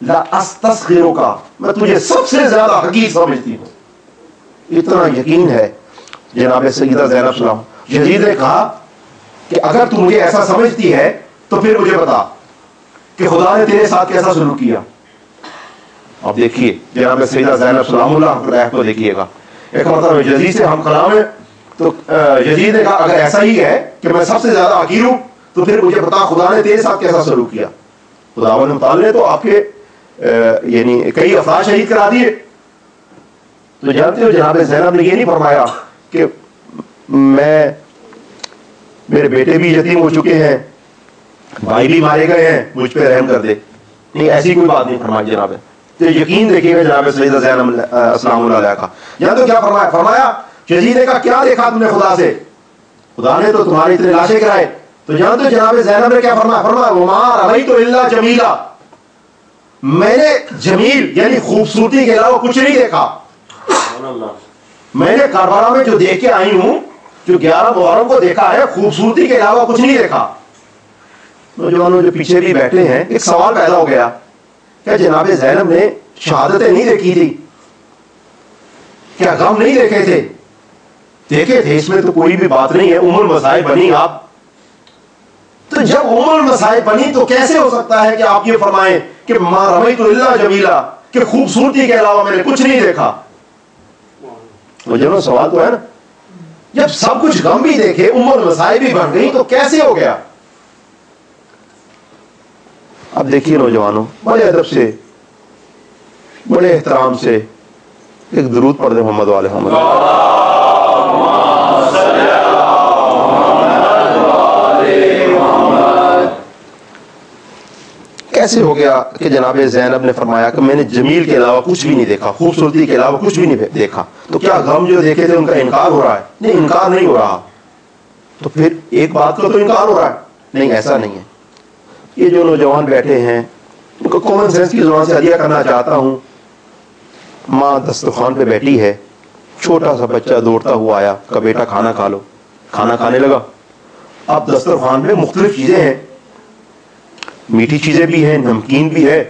لا استسخرک، میں تجھے سب سے زیادہ حقیر سمجھتی ہوں. اتنا یقین ہے جناب سیدہ زینب سلام. یزید نے کہا کہ اگر تو مجھے ایسا سمجھتی ہے تو پھر مجھے بتا کہ خدا نے تیرے ساتھ کیسا سلوک کیا. اب دیکھیے جناب سیدہ زینب سلام اللہ علیہ کو دیکھیے گا. ایک مرتبہ یزید سے ہم کلام ہے تو یزید نے کہا اگر ایسا ہی ہے کہ میں سب سے زیادہ حقیر ہوں تو پھر مجھے بتا خدا نے تیرے ساتھ کیسا سلوک کیا. خداوند متعال نے تو آپ کے یعنی کئی افراد شہید کرا دیے. تو جانتے ہو جناب زینب نے یہ نہیں فرمایا کہ میرے بیٹے بھی یتیم ہو چکے ہیں، بھائی بھی مارے گئے ہیں، مجھ پہ رحم کر دے. نہیں، ایسی کوئی بات نہیں فرمائی جناب. تو یقین دیکھیے گا جناب سیدہ زینب السلام اللہ علیہ کا. جانتے ہو کیا فرمایا؟ فرمایا یزید نے کہا کیا دیکھا تم نے خدا سے؟ خدا نے تو تمہارے اتنے لاشیں کرائے. تو جانتے ہو جناب زینب نے کیا فرمایا؟ فرمایا وما رمیت الا جمیلا، میں نے جمیل یعنی خوبصورتی کے علاوہ کچھ نہیں دیکھا. میں نے کربلا میں جو دیکھ کے آئی ہوں، جو 11 محرم کو دیکھا ہے، خوبصورتی کے علاوہ کچھ نہیں دیکھا. نوجوانوں جو پیچھے بھی بیٹھے ہیں، ایک سوال پیدا ہو گیا، کیا جناب زینب نے شہادتیں نہیں دیکھی تھی؟ کیا غم نہیں دیکھے تھے؟ دیکھے تھے، اس میں تو کوئی بھی بات نہیں ہے. ام المصائب بنی آپ، تو جب ام المصائب بنی تو کیسے ہو سکتا ہے کہ آپ یہ فرمائیں کہ ما رمیت الا جمیلا، کہ خوبصورتی کے علاوہ میں نے کچھ نہیں دیکھا؟ وہ جو سوال تو ہے نا، جب سب کچھ غم بھی دیکھے، ام المصائب بھی بن گئی، تو کیسے ہو گیا؟ اب دیکھیے نوجوانوں، بڑے ادب سے، بڑے احترام سے ایک درود پڑھ دیں محمد والے محمد. کیسے ہو گیا کہ جناب زینب نے فرمایا کہ میں نے جمیل کے علاوہ کچھ بھی نہیں دیکھا، خوبصورتی کے علاوہ کچھ بھی نہیں دیکھا؟ تو کیا غم جو دیکھے تھے ان کا انکار ہو رہا ہے؟ نہیں، انکار نہیں ہو رہا. تو پھر ایک بات کا تو انکار ہو رہا ہے. نہیں، ایسا نہیں ہے. یہ جو نوجوان بیٹھے ہیں ان کو کامن سینس کی زبان سے ہدیہ کرنا چاہتا ہوں. ماں دسترخوان پہ بیٹھی ہے، چھوٹا سا بچہ دوڑتا ہوا آیا کہ بیٹا کھانا کھا لو. کھانا کھانے لگا. اب دسترخوان میں مختلف چیزیں ہیں، میٹھی چیزیں بھی ہیں، نمکین بھی ہے،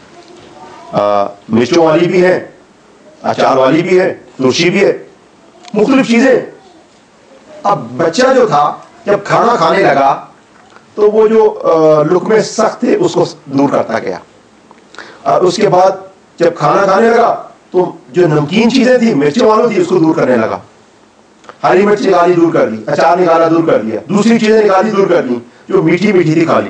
مرچوں والی بھی ہے، اچار والی بھی ہے، ترشی بھی ہے، مختلف چیزیں. اب بچہ جو تھا جب کھانا کھانے لگا تو وہ جو لقمے سخت تھے اس کو دور کرتا گیا. اور اس کے بعد جب کھانا کھانے لگا تو جو نمکین چیزیں تھی، مرچوں والوں تھی، اس کو دور کرنے لگا. ہری مرچ نکالی دور کر دی، اچار نکالا دور کر دیا، دوسری چیزیں نکالی دور کر دی، جو میٹھی میٹھی تھی کھا لی.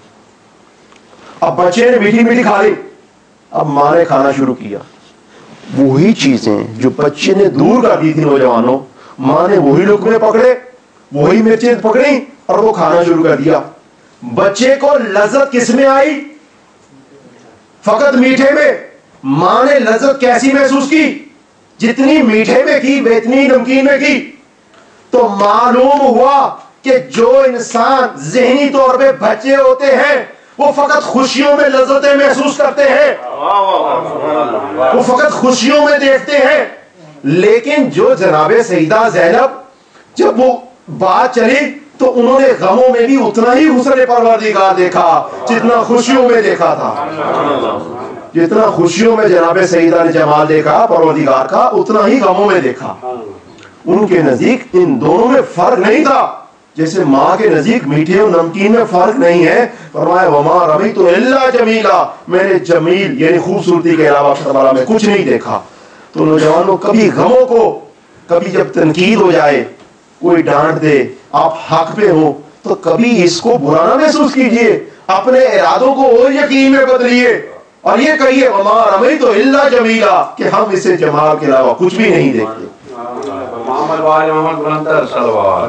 اب بچے نے میٹھی میٹھی کھا لی. اب ماں نے کھانا شروع کیا. وہی چیزیں جو بچے نے دور کر دی تھی نوجوانوں، ماں نے وہی لقمے پکڑے، وہی مرچیں پکڑی اور وہ کھانا شروع کر دیا. بچے کو لذت کس میں آئی؟ فقط میٹھے میں. ماں نے لذت کیسی محسوس کی؟ جتنی میٹھے میں کی اتنی نمکین میں کی. تو معلوم ہوا کہ جو انسان ذہنی طور پہ بچے ہوتے ہیں وہ فقط خوشیوں میں لذتیں محسوس کرتے ہیں، وہ فقط خوشیوں میں دیکھتے ہیں. لیکن جو جناب سیدہ زینب، جب وہ بات چلی تو انہوں نے غموں میں بھی اتنا ہی حسن پروردگار دیکھا جتنا خوشیوں میں دیکھا تھا. جتنا خوشیوں میں جناب سیدہ نے جمال دیکھا پروردگار کا، اتنا ہی غموں میں دیکھا. ان کے نزدیک ان دونوں میں فرق نہیں تھا، جیسے ماں کے نزدیک میٹھے اور نمکین میں فرق نہیں ہے. فرمایا وما رمیت الا جمیلا، میں نے جمیل یعنی خوبصورتی کے علاوہ کربلا میں کچھ نہیں دیکھا. تو نوجوانوں، کبھی غموں کو، کبھی جب تنقید ہو جائے، کوئی ڈانٹ دے، آپ حق پہ ہو، تو کبھی اس کو برا نہ محسوس کیجئے، اپنے ارادوں کو اور یقین میں بدلیے اور یہ کہیے وما رمیت الا جمیلا، کہ ہم اسے جمال کے علاوہ کچھ بھی نہیں دیکھتے. محمد والے محمد بلندر صلوات.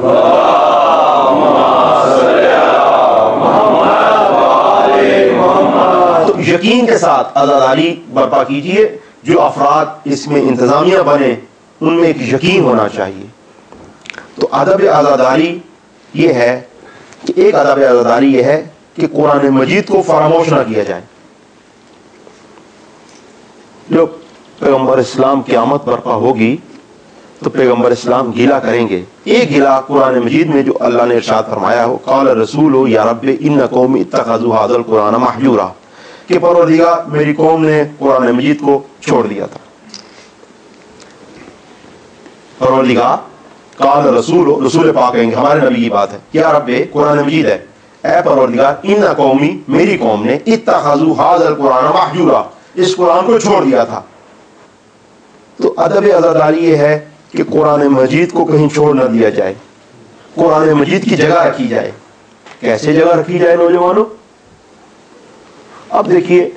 تو یقین کے ساتھ عزاداری برپا کیجئے. جو افراد اس میں انتظامیہ بنے ان میں ایک یقین ہونا چاہیے. تو ادب عزاداری یہ ہے کہ ایک ادب عزاداری یہ ہے کہ قرآن مجید کو فراموش نہ کیا جائے. جو پیغمبر اسلام قیامت برپا ہوگی تو پیغمبر اسلام گلہ کریں گے. ایک گلہ قرآن مجید میں جو اللہ نے ارشاد فرمایا ہو، قال الرسول یا رب ان قوم اتخذوا هذا القرآن مہجورا، کہ پروردگار میری قوم نے قرآن مجید کو چھوڑ دیا تھا. پروردگار قال رسول پاک کہیں گے، ہمارے نبی کی بات ہے، یا رب قرآن مجید ہے، اے پروردگار ان قومی میری قوم نے اتخذوا ھذا القرآن مہجورا، اس قرآن کو چھوڑ دیا تھا. تو ادب عزاداری یہ ہے کہ قرآن مجید کو کہیں چھوڑ نہ دیا جائے، قرآن مجید کی جگہ رکھی جائے. کیسے جگہ رکھی جائے نوجوانوں؟ اب دیکھیے،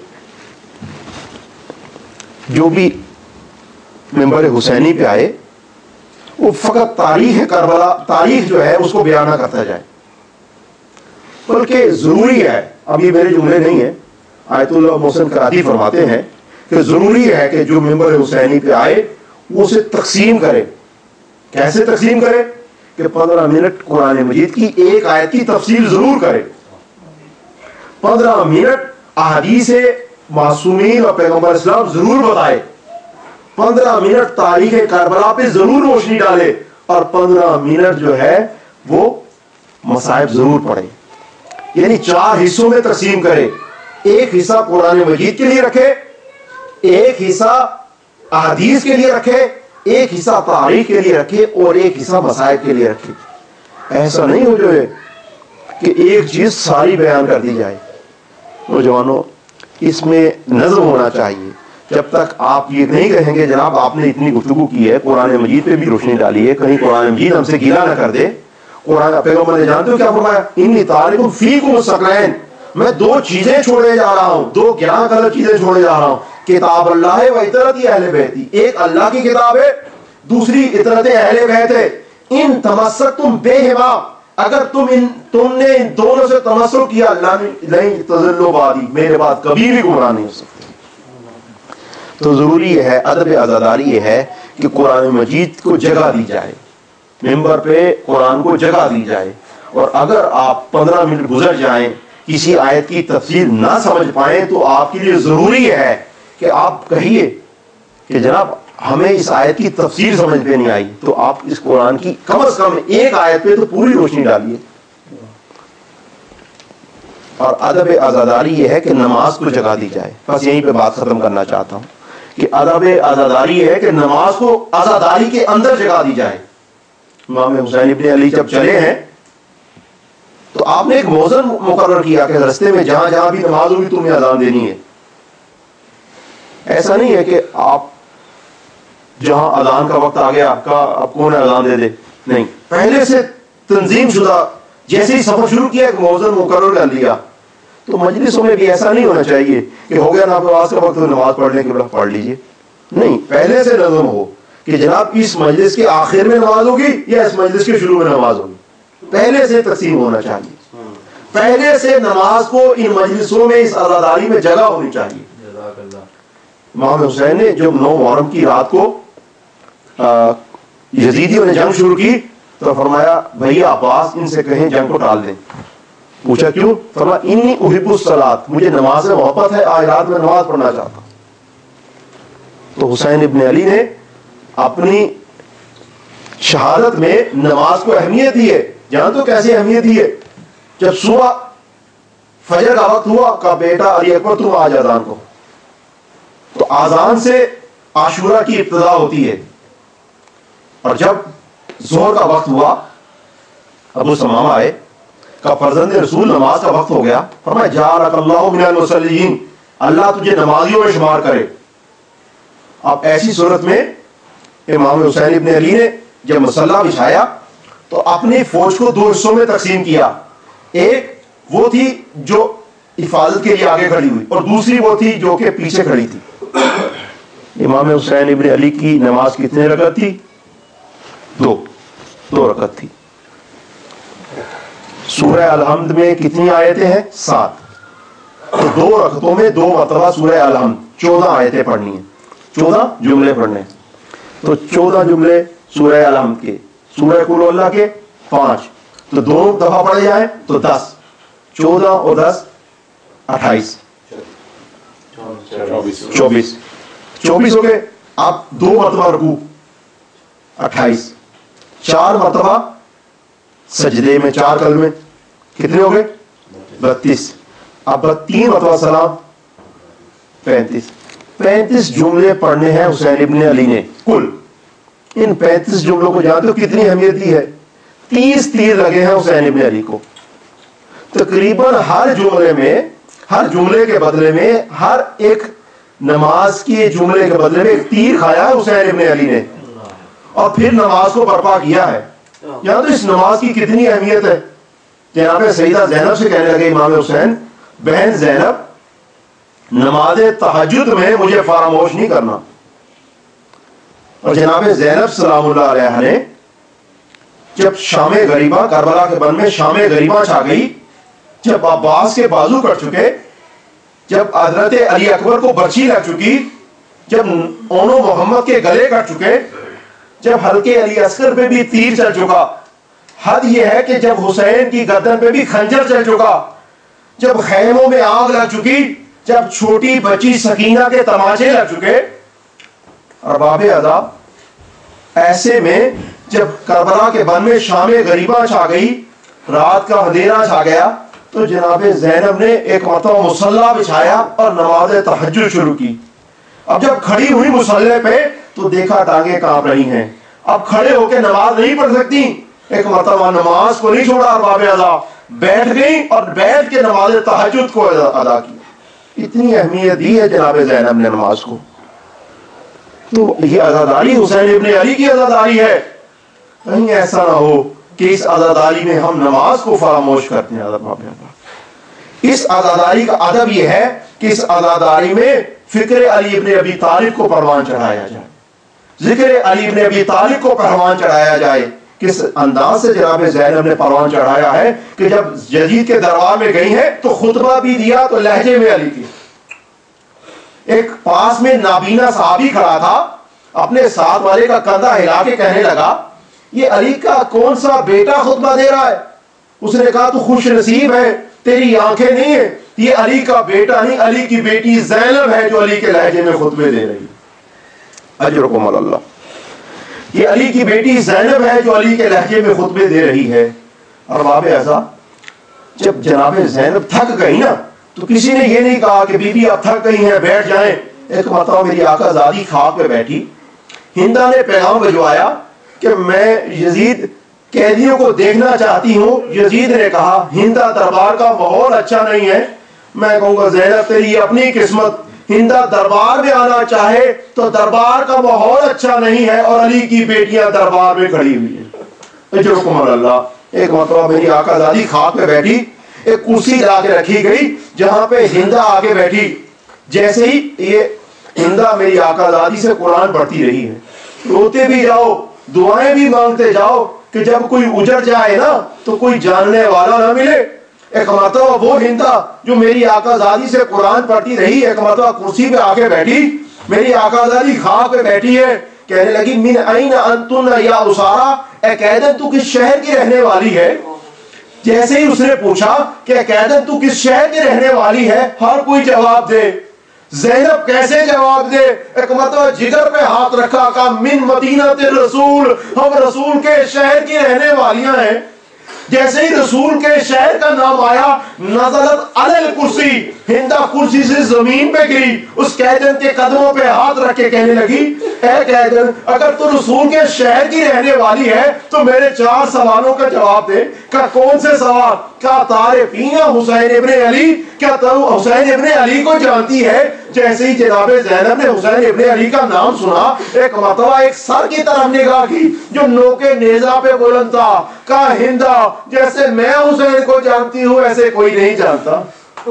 جو بھی ممبر حسینی پہ آئے وہ فقط تاریخ کربلا، تاریخ جو ہے اس کو بیان نہ کرتا جائے، بلکہ ضروری ہے، اب یہ میرے جملے نہیں ہیں، آیت اللہ محسن کراتی فرماتے ہیں کہ ضروری ہے کہ جو ممبر حسینی پہ آئے وہ اسے تقسیم کرے. کیسے تقسیم کرے؟ کہ 15 منٹ قرآن مجید کی ایک آیت کی تفسیر ضرور کرے، 15 منٹ احادیث معصومین اور پیغمبر اسلام ضرور بتائے، 15 منٹ تاریخ کربلا پہ ضرور روشنی ڈالے، اور 15 منٹ جو ہے وہ مصائب ضرور پڑھے. یعنی 4 حصوں میں تقسیم کرے، ایک حصہ قرآن مجید کے لیے رکھے، ایک حصہ احادیث کے لیے رکھے، ایک حصہ تاریخ کے لیے رکھے، اور ایک حصہ مصائب کے لیے رکھے. ایسا نہیں ہو جو ہے کہ ایک چیز ساری بیان کر دی جائے. نوجوانوں، اس میں نظم ہونا چاہیے. جب تک آپ یہ نہیں کہیں گے جناب آپ نے اتنی گفتگو کی ہے، قرآن مجید پہ بھی روشنی ڈالی ہے، کہیں قرآن مجید ہم سے گیلا نہ کر دے. قرآن پیغمبر نے جانتے ہو کیا فرمایا؟ انی تارک فیکم الثقلین، میں 2 چیزیں چھوڑے جا رہا ہوں، 2 گراں قدر چیزیں چھوڑے جا رہا ہوں، کتاب اللہ و اطرت اہل بیتی، ایک اللہ کی کتاب ہے، دوسری اطرت اہل بیت ہے. ان تمسکتم بہما، اگر تم نے ان دونوں سے تمسک کیا، لن تضلوا بعدی، میرے بعد کبھی بھی گمراہ نہیں ہو سکتے. تو ضروری یہ ہے، ادب عزاداری یہ ہے کہ قرآن مجید کو جگہ دی جائے، ممبر پہ قرآن کو جگہ دی جائے. اور اگر آپ 15 منٹ گزر جائیں کسی آیت کی تفسیر نہ سمجھ پائیں تو آپ کے لیے ضروری ہے کہ آپ کہیے کہ جناب ہمیں اس آیت کی تفسیر سمجھ پہ نہیں آئی، تو آپ اس قرآن کی کم از کم ایک آیت پہ تو پوری روشنی ڈالیے. اور ادب عزاداری یہ ہے کہ نماز کو جگہ دی جائے. بس یہیں پہ بات ختم کرنا چاہتا ہوں کہ ادب عزاداری ہے کہ نماز کو عزاداری کے اندر جگہ دی جائے. امام حسین ابن علی جب چلے ہیں تو آپ نے ایک موزن مقرر کیا کہ رستے میں جہاں جہاں بھی نماز ہوگی تمہیں اذان دینی ہے. ایسا نہیں ہے کہ آپ جہاں اذان کا وقت آ گیا کہا اب کون اذان دے دے، نہیں، پہلے سے تنظیم شدہ، جیسے ہی سفر شروع کیا ایک موزن مقرر کر لیا. تو مجلسوں میں بھی ایسا نہیں ہونا چاہیے کہ ہو گیا نماز کا وقت تو نماز پڑھ لیں کہ پڑھ لیجیے، نہیں، پہلے سے نظم ہو کہ جناب اس مجلس کے آخر میں نماز ہوگی یا اس مجلس کے شروع میں نماز ہوگی. پہلے سے تقسیم ہونا چاہیے، پہلے سے نماز کو ان مجلسوں میں اس عزاداری میں جگہ ہونی چاہیے. امام حسین نے جب 9 محرم کی رات کو یزیدیوں نے جنگ شروع کی تو فرمایا بھیا عباس ان سے کہیں جنگ کو ٹال دیں. پوچھا کیوں؟ فرمایا انی احب الصلاۃ، مجھے نماز سے محبت ہے، آج رات میں نماز پڑھنا چاہتا ہوں. تو حسین ابن علی نے اپنی شہادت میں نماز کو اہمیت دی ہے. جانتے ہو کیسے اہمیت دی ہے؟ جب صبح فجر کا وقت ہوا کہا بیٹا علی اکبر تم آج اذان کو. تو اذان سے عاشورہ کی ابتدا ہوتی ہے. اور جب ظہر کا وقت ہوا ابو سمامہ آئے کہ فرزند رسول نماز کا وقت ہو گیا، فرمایا جعلک اللہ من المصلیین، اللہ تجھے نمازیوں میں شمار کرے. اب ایسی صورت میں امام حسین ابن علی نے جب مصلی بچھایا تو اپنی فوج کو 2 حصوں میں تقسیم کیا. ایک وہ تھی جو حفاظت کے لیے آگے کھڑی ہوئی اور دوسری وہ تھی جو کہ پیچھے کھڑی تھی. امام حسین ابن علی کی نماز کتنے رکعت تھی؟ 2 رکعت تھی. سورہ الحمد میں کتنی آیتیں ہیں؟ 7. تو 2 رکعتوں میں 2 مرتبہ سورہ الحمد 14 آیتیں پڑھنی ہیں، 14 جملے پڑھنے. تو 14 جملے سورہ الحمد کے، سورہ قل اللہ کے 5، تو 2 دفعہ پڑھے جائیں تو 10، 14 اور 10 28، 24 ہو گئے. آپ 2 مرتبہ رکوع 28، 4 مرتبہ سجدے میں 4 کلمے کتنے ہو گئے؟ 32. اب 3 مرتبہ سلام 35 جملے پڑھنے ہیں حسین ابن علی نے کل. ان 35 جملوں کو جانتے ہو کتنی اہمیت دی ہے؟ 30 تیر لگے ہیں حسین ابن علی کو. تقریباً ہر جملے کے بدلے میں ہر ایک نماز کے جملے کے بدلے میں ایک تیر کھایا ہے حسین ابن علی نے, اور پھر نماز کو برپا کیا ہے. یہاں تو اس نماز کی کتنی اہمیت ہے. جناب سیدہ زینب سے کہنے لگے امام حسین, بہن زینب نماز تہجد میں مجھے فراموش نہیں کرنا. اور جناب زینب سلام اللہ علیہ نے جب شام غریبہ, کربلا کے بن میں شام غریبہ چھا گئی, جب عباس کے بازو کٹ چکے, جب حضرت علی اکبر کو برچی لگ چکی, جب اونو محمد کے گلے کٹ چکے, جب حلقے علی اصغر پہ بھی تیر چل چکا, حد یہ ہے کہ جب حسین کی گردن پہ بھی خنجر چل چکا, جب خیموں میں آگ لگ چکی, جب چھوٹی بچی سکینہ کے تماچے لگ چکے, ارباب عذاب, ایسے میں جب کربلا کے بن میں شام غریبہ چھا گئی, رات کا اندھیرا چھا گیا, تو جناب زینب نے ایک مرتبہ مصلی بچھایا اور نماز تہجد شروع کی. اب جب کھڑی ہوئی مصلی پہ تو دیکھا ٹانگیں کانپ رہی ہیں, اب کھڑے ہو کے نماز نہیں پڑھ سکتی. ایک مرتبہ نماز کو نہیں چھوڑا ارباب عذاب, بیٹھ گئی اور بیٹھ کے نماز تہجد کو ادا کی. اتنی اہمیت دی ہے جناب زینب نے نماز کو. تو یہ عزاداری حسین ابن علی کی عزاداری ہے. کہیں ایسا نہ ہو کہ اس عزاداری میں ہم نماز کو فراموش کرتے ہیں. اس عزاداری کا ادب یہ ہے کہ اس عزاداری میں فکر علی ابن ابی طالب کو پروان چڑھایا جائے, ذکر علی ابن ابی طالب کو پروان چڑھایا جائے. کس انداز سے جناب زینب نے پروان چڑھایا ہے کہ جب یزید کے دربار میں گئی ہیں تو خطبہ بھی دیا تو لہجے میں علی کی. ایک پاس میں نابینا صحابی کھڑا تھا, اپنے ساتھ والے کا کندھا ہلا کے کہنے لگا, یہ علی کا کون سا بیٹا خطبہ دے رہا ہے؟ اس نے کہا تو خوش نصیب ہے, تیری آنکھیں نہیں ہے, یہ علی کا بیٹا نہیں, علی کی بیٹی زینب ہے جو علی کے لہجے میں خطبے دے رہی. اجرکم اللہ. یہ علی کی بیٹی زینب ہے جو علی کے لہجے میں خطبے دے رہی ہے. ارباب عزا, جب جناب زینب تھک گئی نا تو کسی نے یہ نہیں کہا کہ بی بی آپ تھک گئی ہیں بیٹھ جائیں. ایک مرتبہ میری آقا زادی خاک پہ بیٹھی, ہندا نے پیغام بھجوایا کہ میں یزید قیدیوں کو دیکھنا چاہتی ہوں. یزید نے کہا ہندا دربار کا ماحول اچھا نہیں ہے. میں کہوں گا زینب تیری اپنی قسمت, ہندا دربار میں آنا چاہے تو دربار کا ماحول اچھا نہیں ہے اور علی کی بیٹیاں دربار میں کھڑی ہوئی ہیں. اجرکم اللہ. ایک مرتبہ میری آقا زادی خاک پہ بیٹھی, ایک کرسی لا کے رکھی گئی جہاں پہ ہندا آگے بیٹھی. جیسے ہی یہ ہندا میری آقا زادی سے قرآن پڑھتی رہی ہے, روتے بھی جاؤ دعائیں بھی مانگتے جاؤ کہ جب کوئی اجڑ جائے نا تو کوئی جاننے والا نہ ملے. ایک مرتبہ وہ ہندا جو میری آقا زادی سے قرآن پڑھتی رہی, ایک مرتبہ کرسی پہ آ کے بیٹھی, میری آقا زادی خاک پہ بیٹھی ہے, کہنے لگی من این انتن یا اسارا, اے قیدن تو کس شہر کی رہنے والی ہے؟ جیسے ہی اس نے پوچھا کہ قیدن تو کس شہر کی رہنے والی ہے, ہر کوئی جواب دے. زینب کیسے جواب دے؟ ایک مرتبہ جگر پہ ہاتھ رکھا, کہا من مدینہ رسول, ہم رسول کے شہر کی رہنے والیاں ہیں. جیسے ہی رسول کے شہر کا نام آیا, نزلت علی الکرسی, ہندا کرسی سے زمین پہ گری, اس قیدن کے قدموں پہ ہاتھ رکھ کے کہنے لگی, اے قیدن اگر تو رسول کے شہر کی رہنے والی ہے تو میرے 4 سوالوں کا جواب دے. کہا کون سے سوال؟ کہا تعریفین حسین ابن علی, کیا تو حسین ابن علی کو جانتی ہے؟ جیسے ہی جناب زینب نے حسین ابن علی کا نام سنا, ایک مرتبہ ایک سر کی طرف نگاہ کی جو نوکے نیزہ پہ بلند تھا. کہا ہندا جیسے میں حسین کو جانتی ہوں ایسے کوئی نہیں جانتا.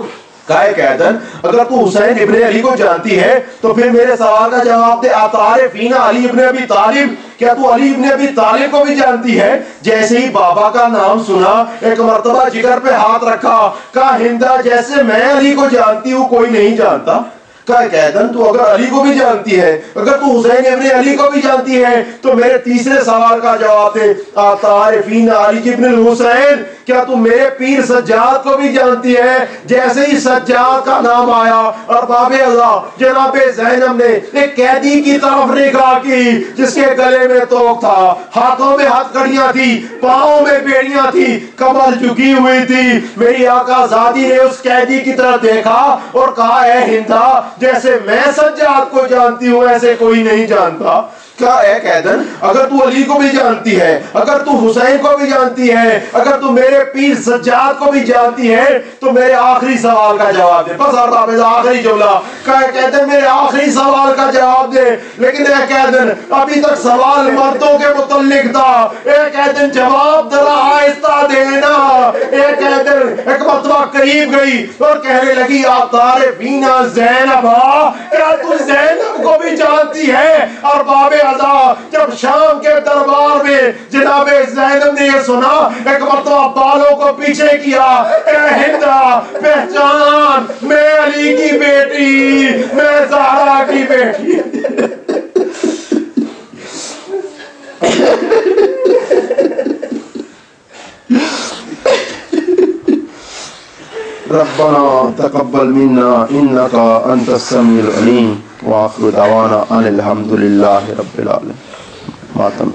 کہا قیدن اگر تو حسین ابن علی کو جانتی ہے تو پھر میرے سوال کا جواب دے, اتعرفین علی ابن ابی طالب, کیا تو علی ابن ابی طالب کو بھی جانتی ہے؟ جیسے ہی بابا کا نام سنا, ایک مرتبہ جگر پہ ہاتھ رکھا, کہا ہندا جیسے میں علی کو جانتی ہوں کوئی نہیں جانتا. کہا قیدن تو اگر علی کو بھی جانتی ہے, اگر تو حسین ابن علی کو بھی جانتی ہے تو میرے تیسرے سوال کا جواب دے, تعریفین علی ابن الحسین, کیا تم میرے پیر سجاد کو بھی جانتی ہے؟ جیسے ہی سجاد کا نام آیا اور باب اللہ جناب زینب نے ایک قیدی کی طرف نگاہ کی جس کے گلے میں توق تھا، ہاتھوں میں ہتھ کڑیاں تھی، پاؤں میں بیڑیاں تھی، کمر جھکی ہوئی تھی. میری آقا زادی نے اس قیدی کی طرف دیکھا اور کہا اے ہندا جیسے میں سجاد کو جانتی ہوں ایسے کوئی نہیں جانتا. کیا اے قیدن اگر تو علی کو بھی جانتی ہے، اگر تو حسین کو بھی جانتی ہے، اگر تو میرے پیر سجاد کو بھی جانتی ہے تو میرے آخری سوال کا جواب دے. بس آخری جملہ قیدن میرے آخری سوال کا جواب دے. لیکن اے قیدن ابھی تک سوال مردوں کے متعلق تھا، اے قیدن جواب ذرا آہستہ دینا. اے قیدن ایک مرتبہ قریب گئی اور کہنے لگی آپ تعرفینا زینب، کیا تو زینب کو بھی جانتی ہے؟ اور باب جب شام کے دربار میں جناب زینب نے یہ سنا ایک مرتبہ بالوں کو پیچھے کیا، اے ہندا پہچان میں علی کی بیٹی، میں زہرا کی بیٹی. ربنا تقبل منا انك انت السميع العليم واخر دعوانا ان الحمد لله رب العالمين. ماتم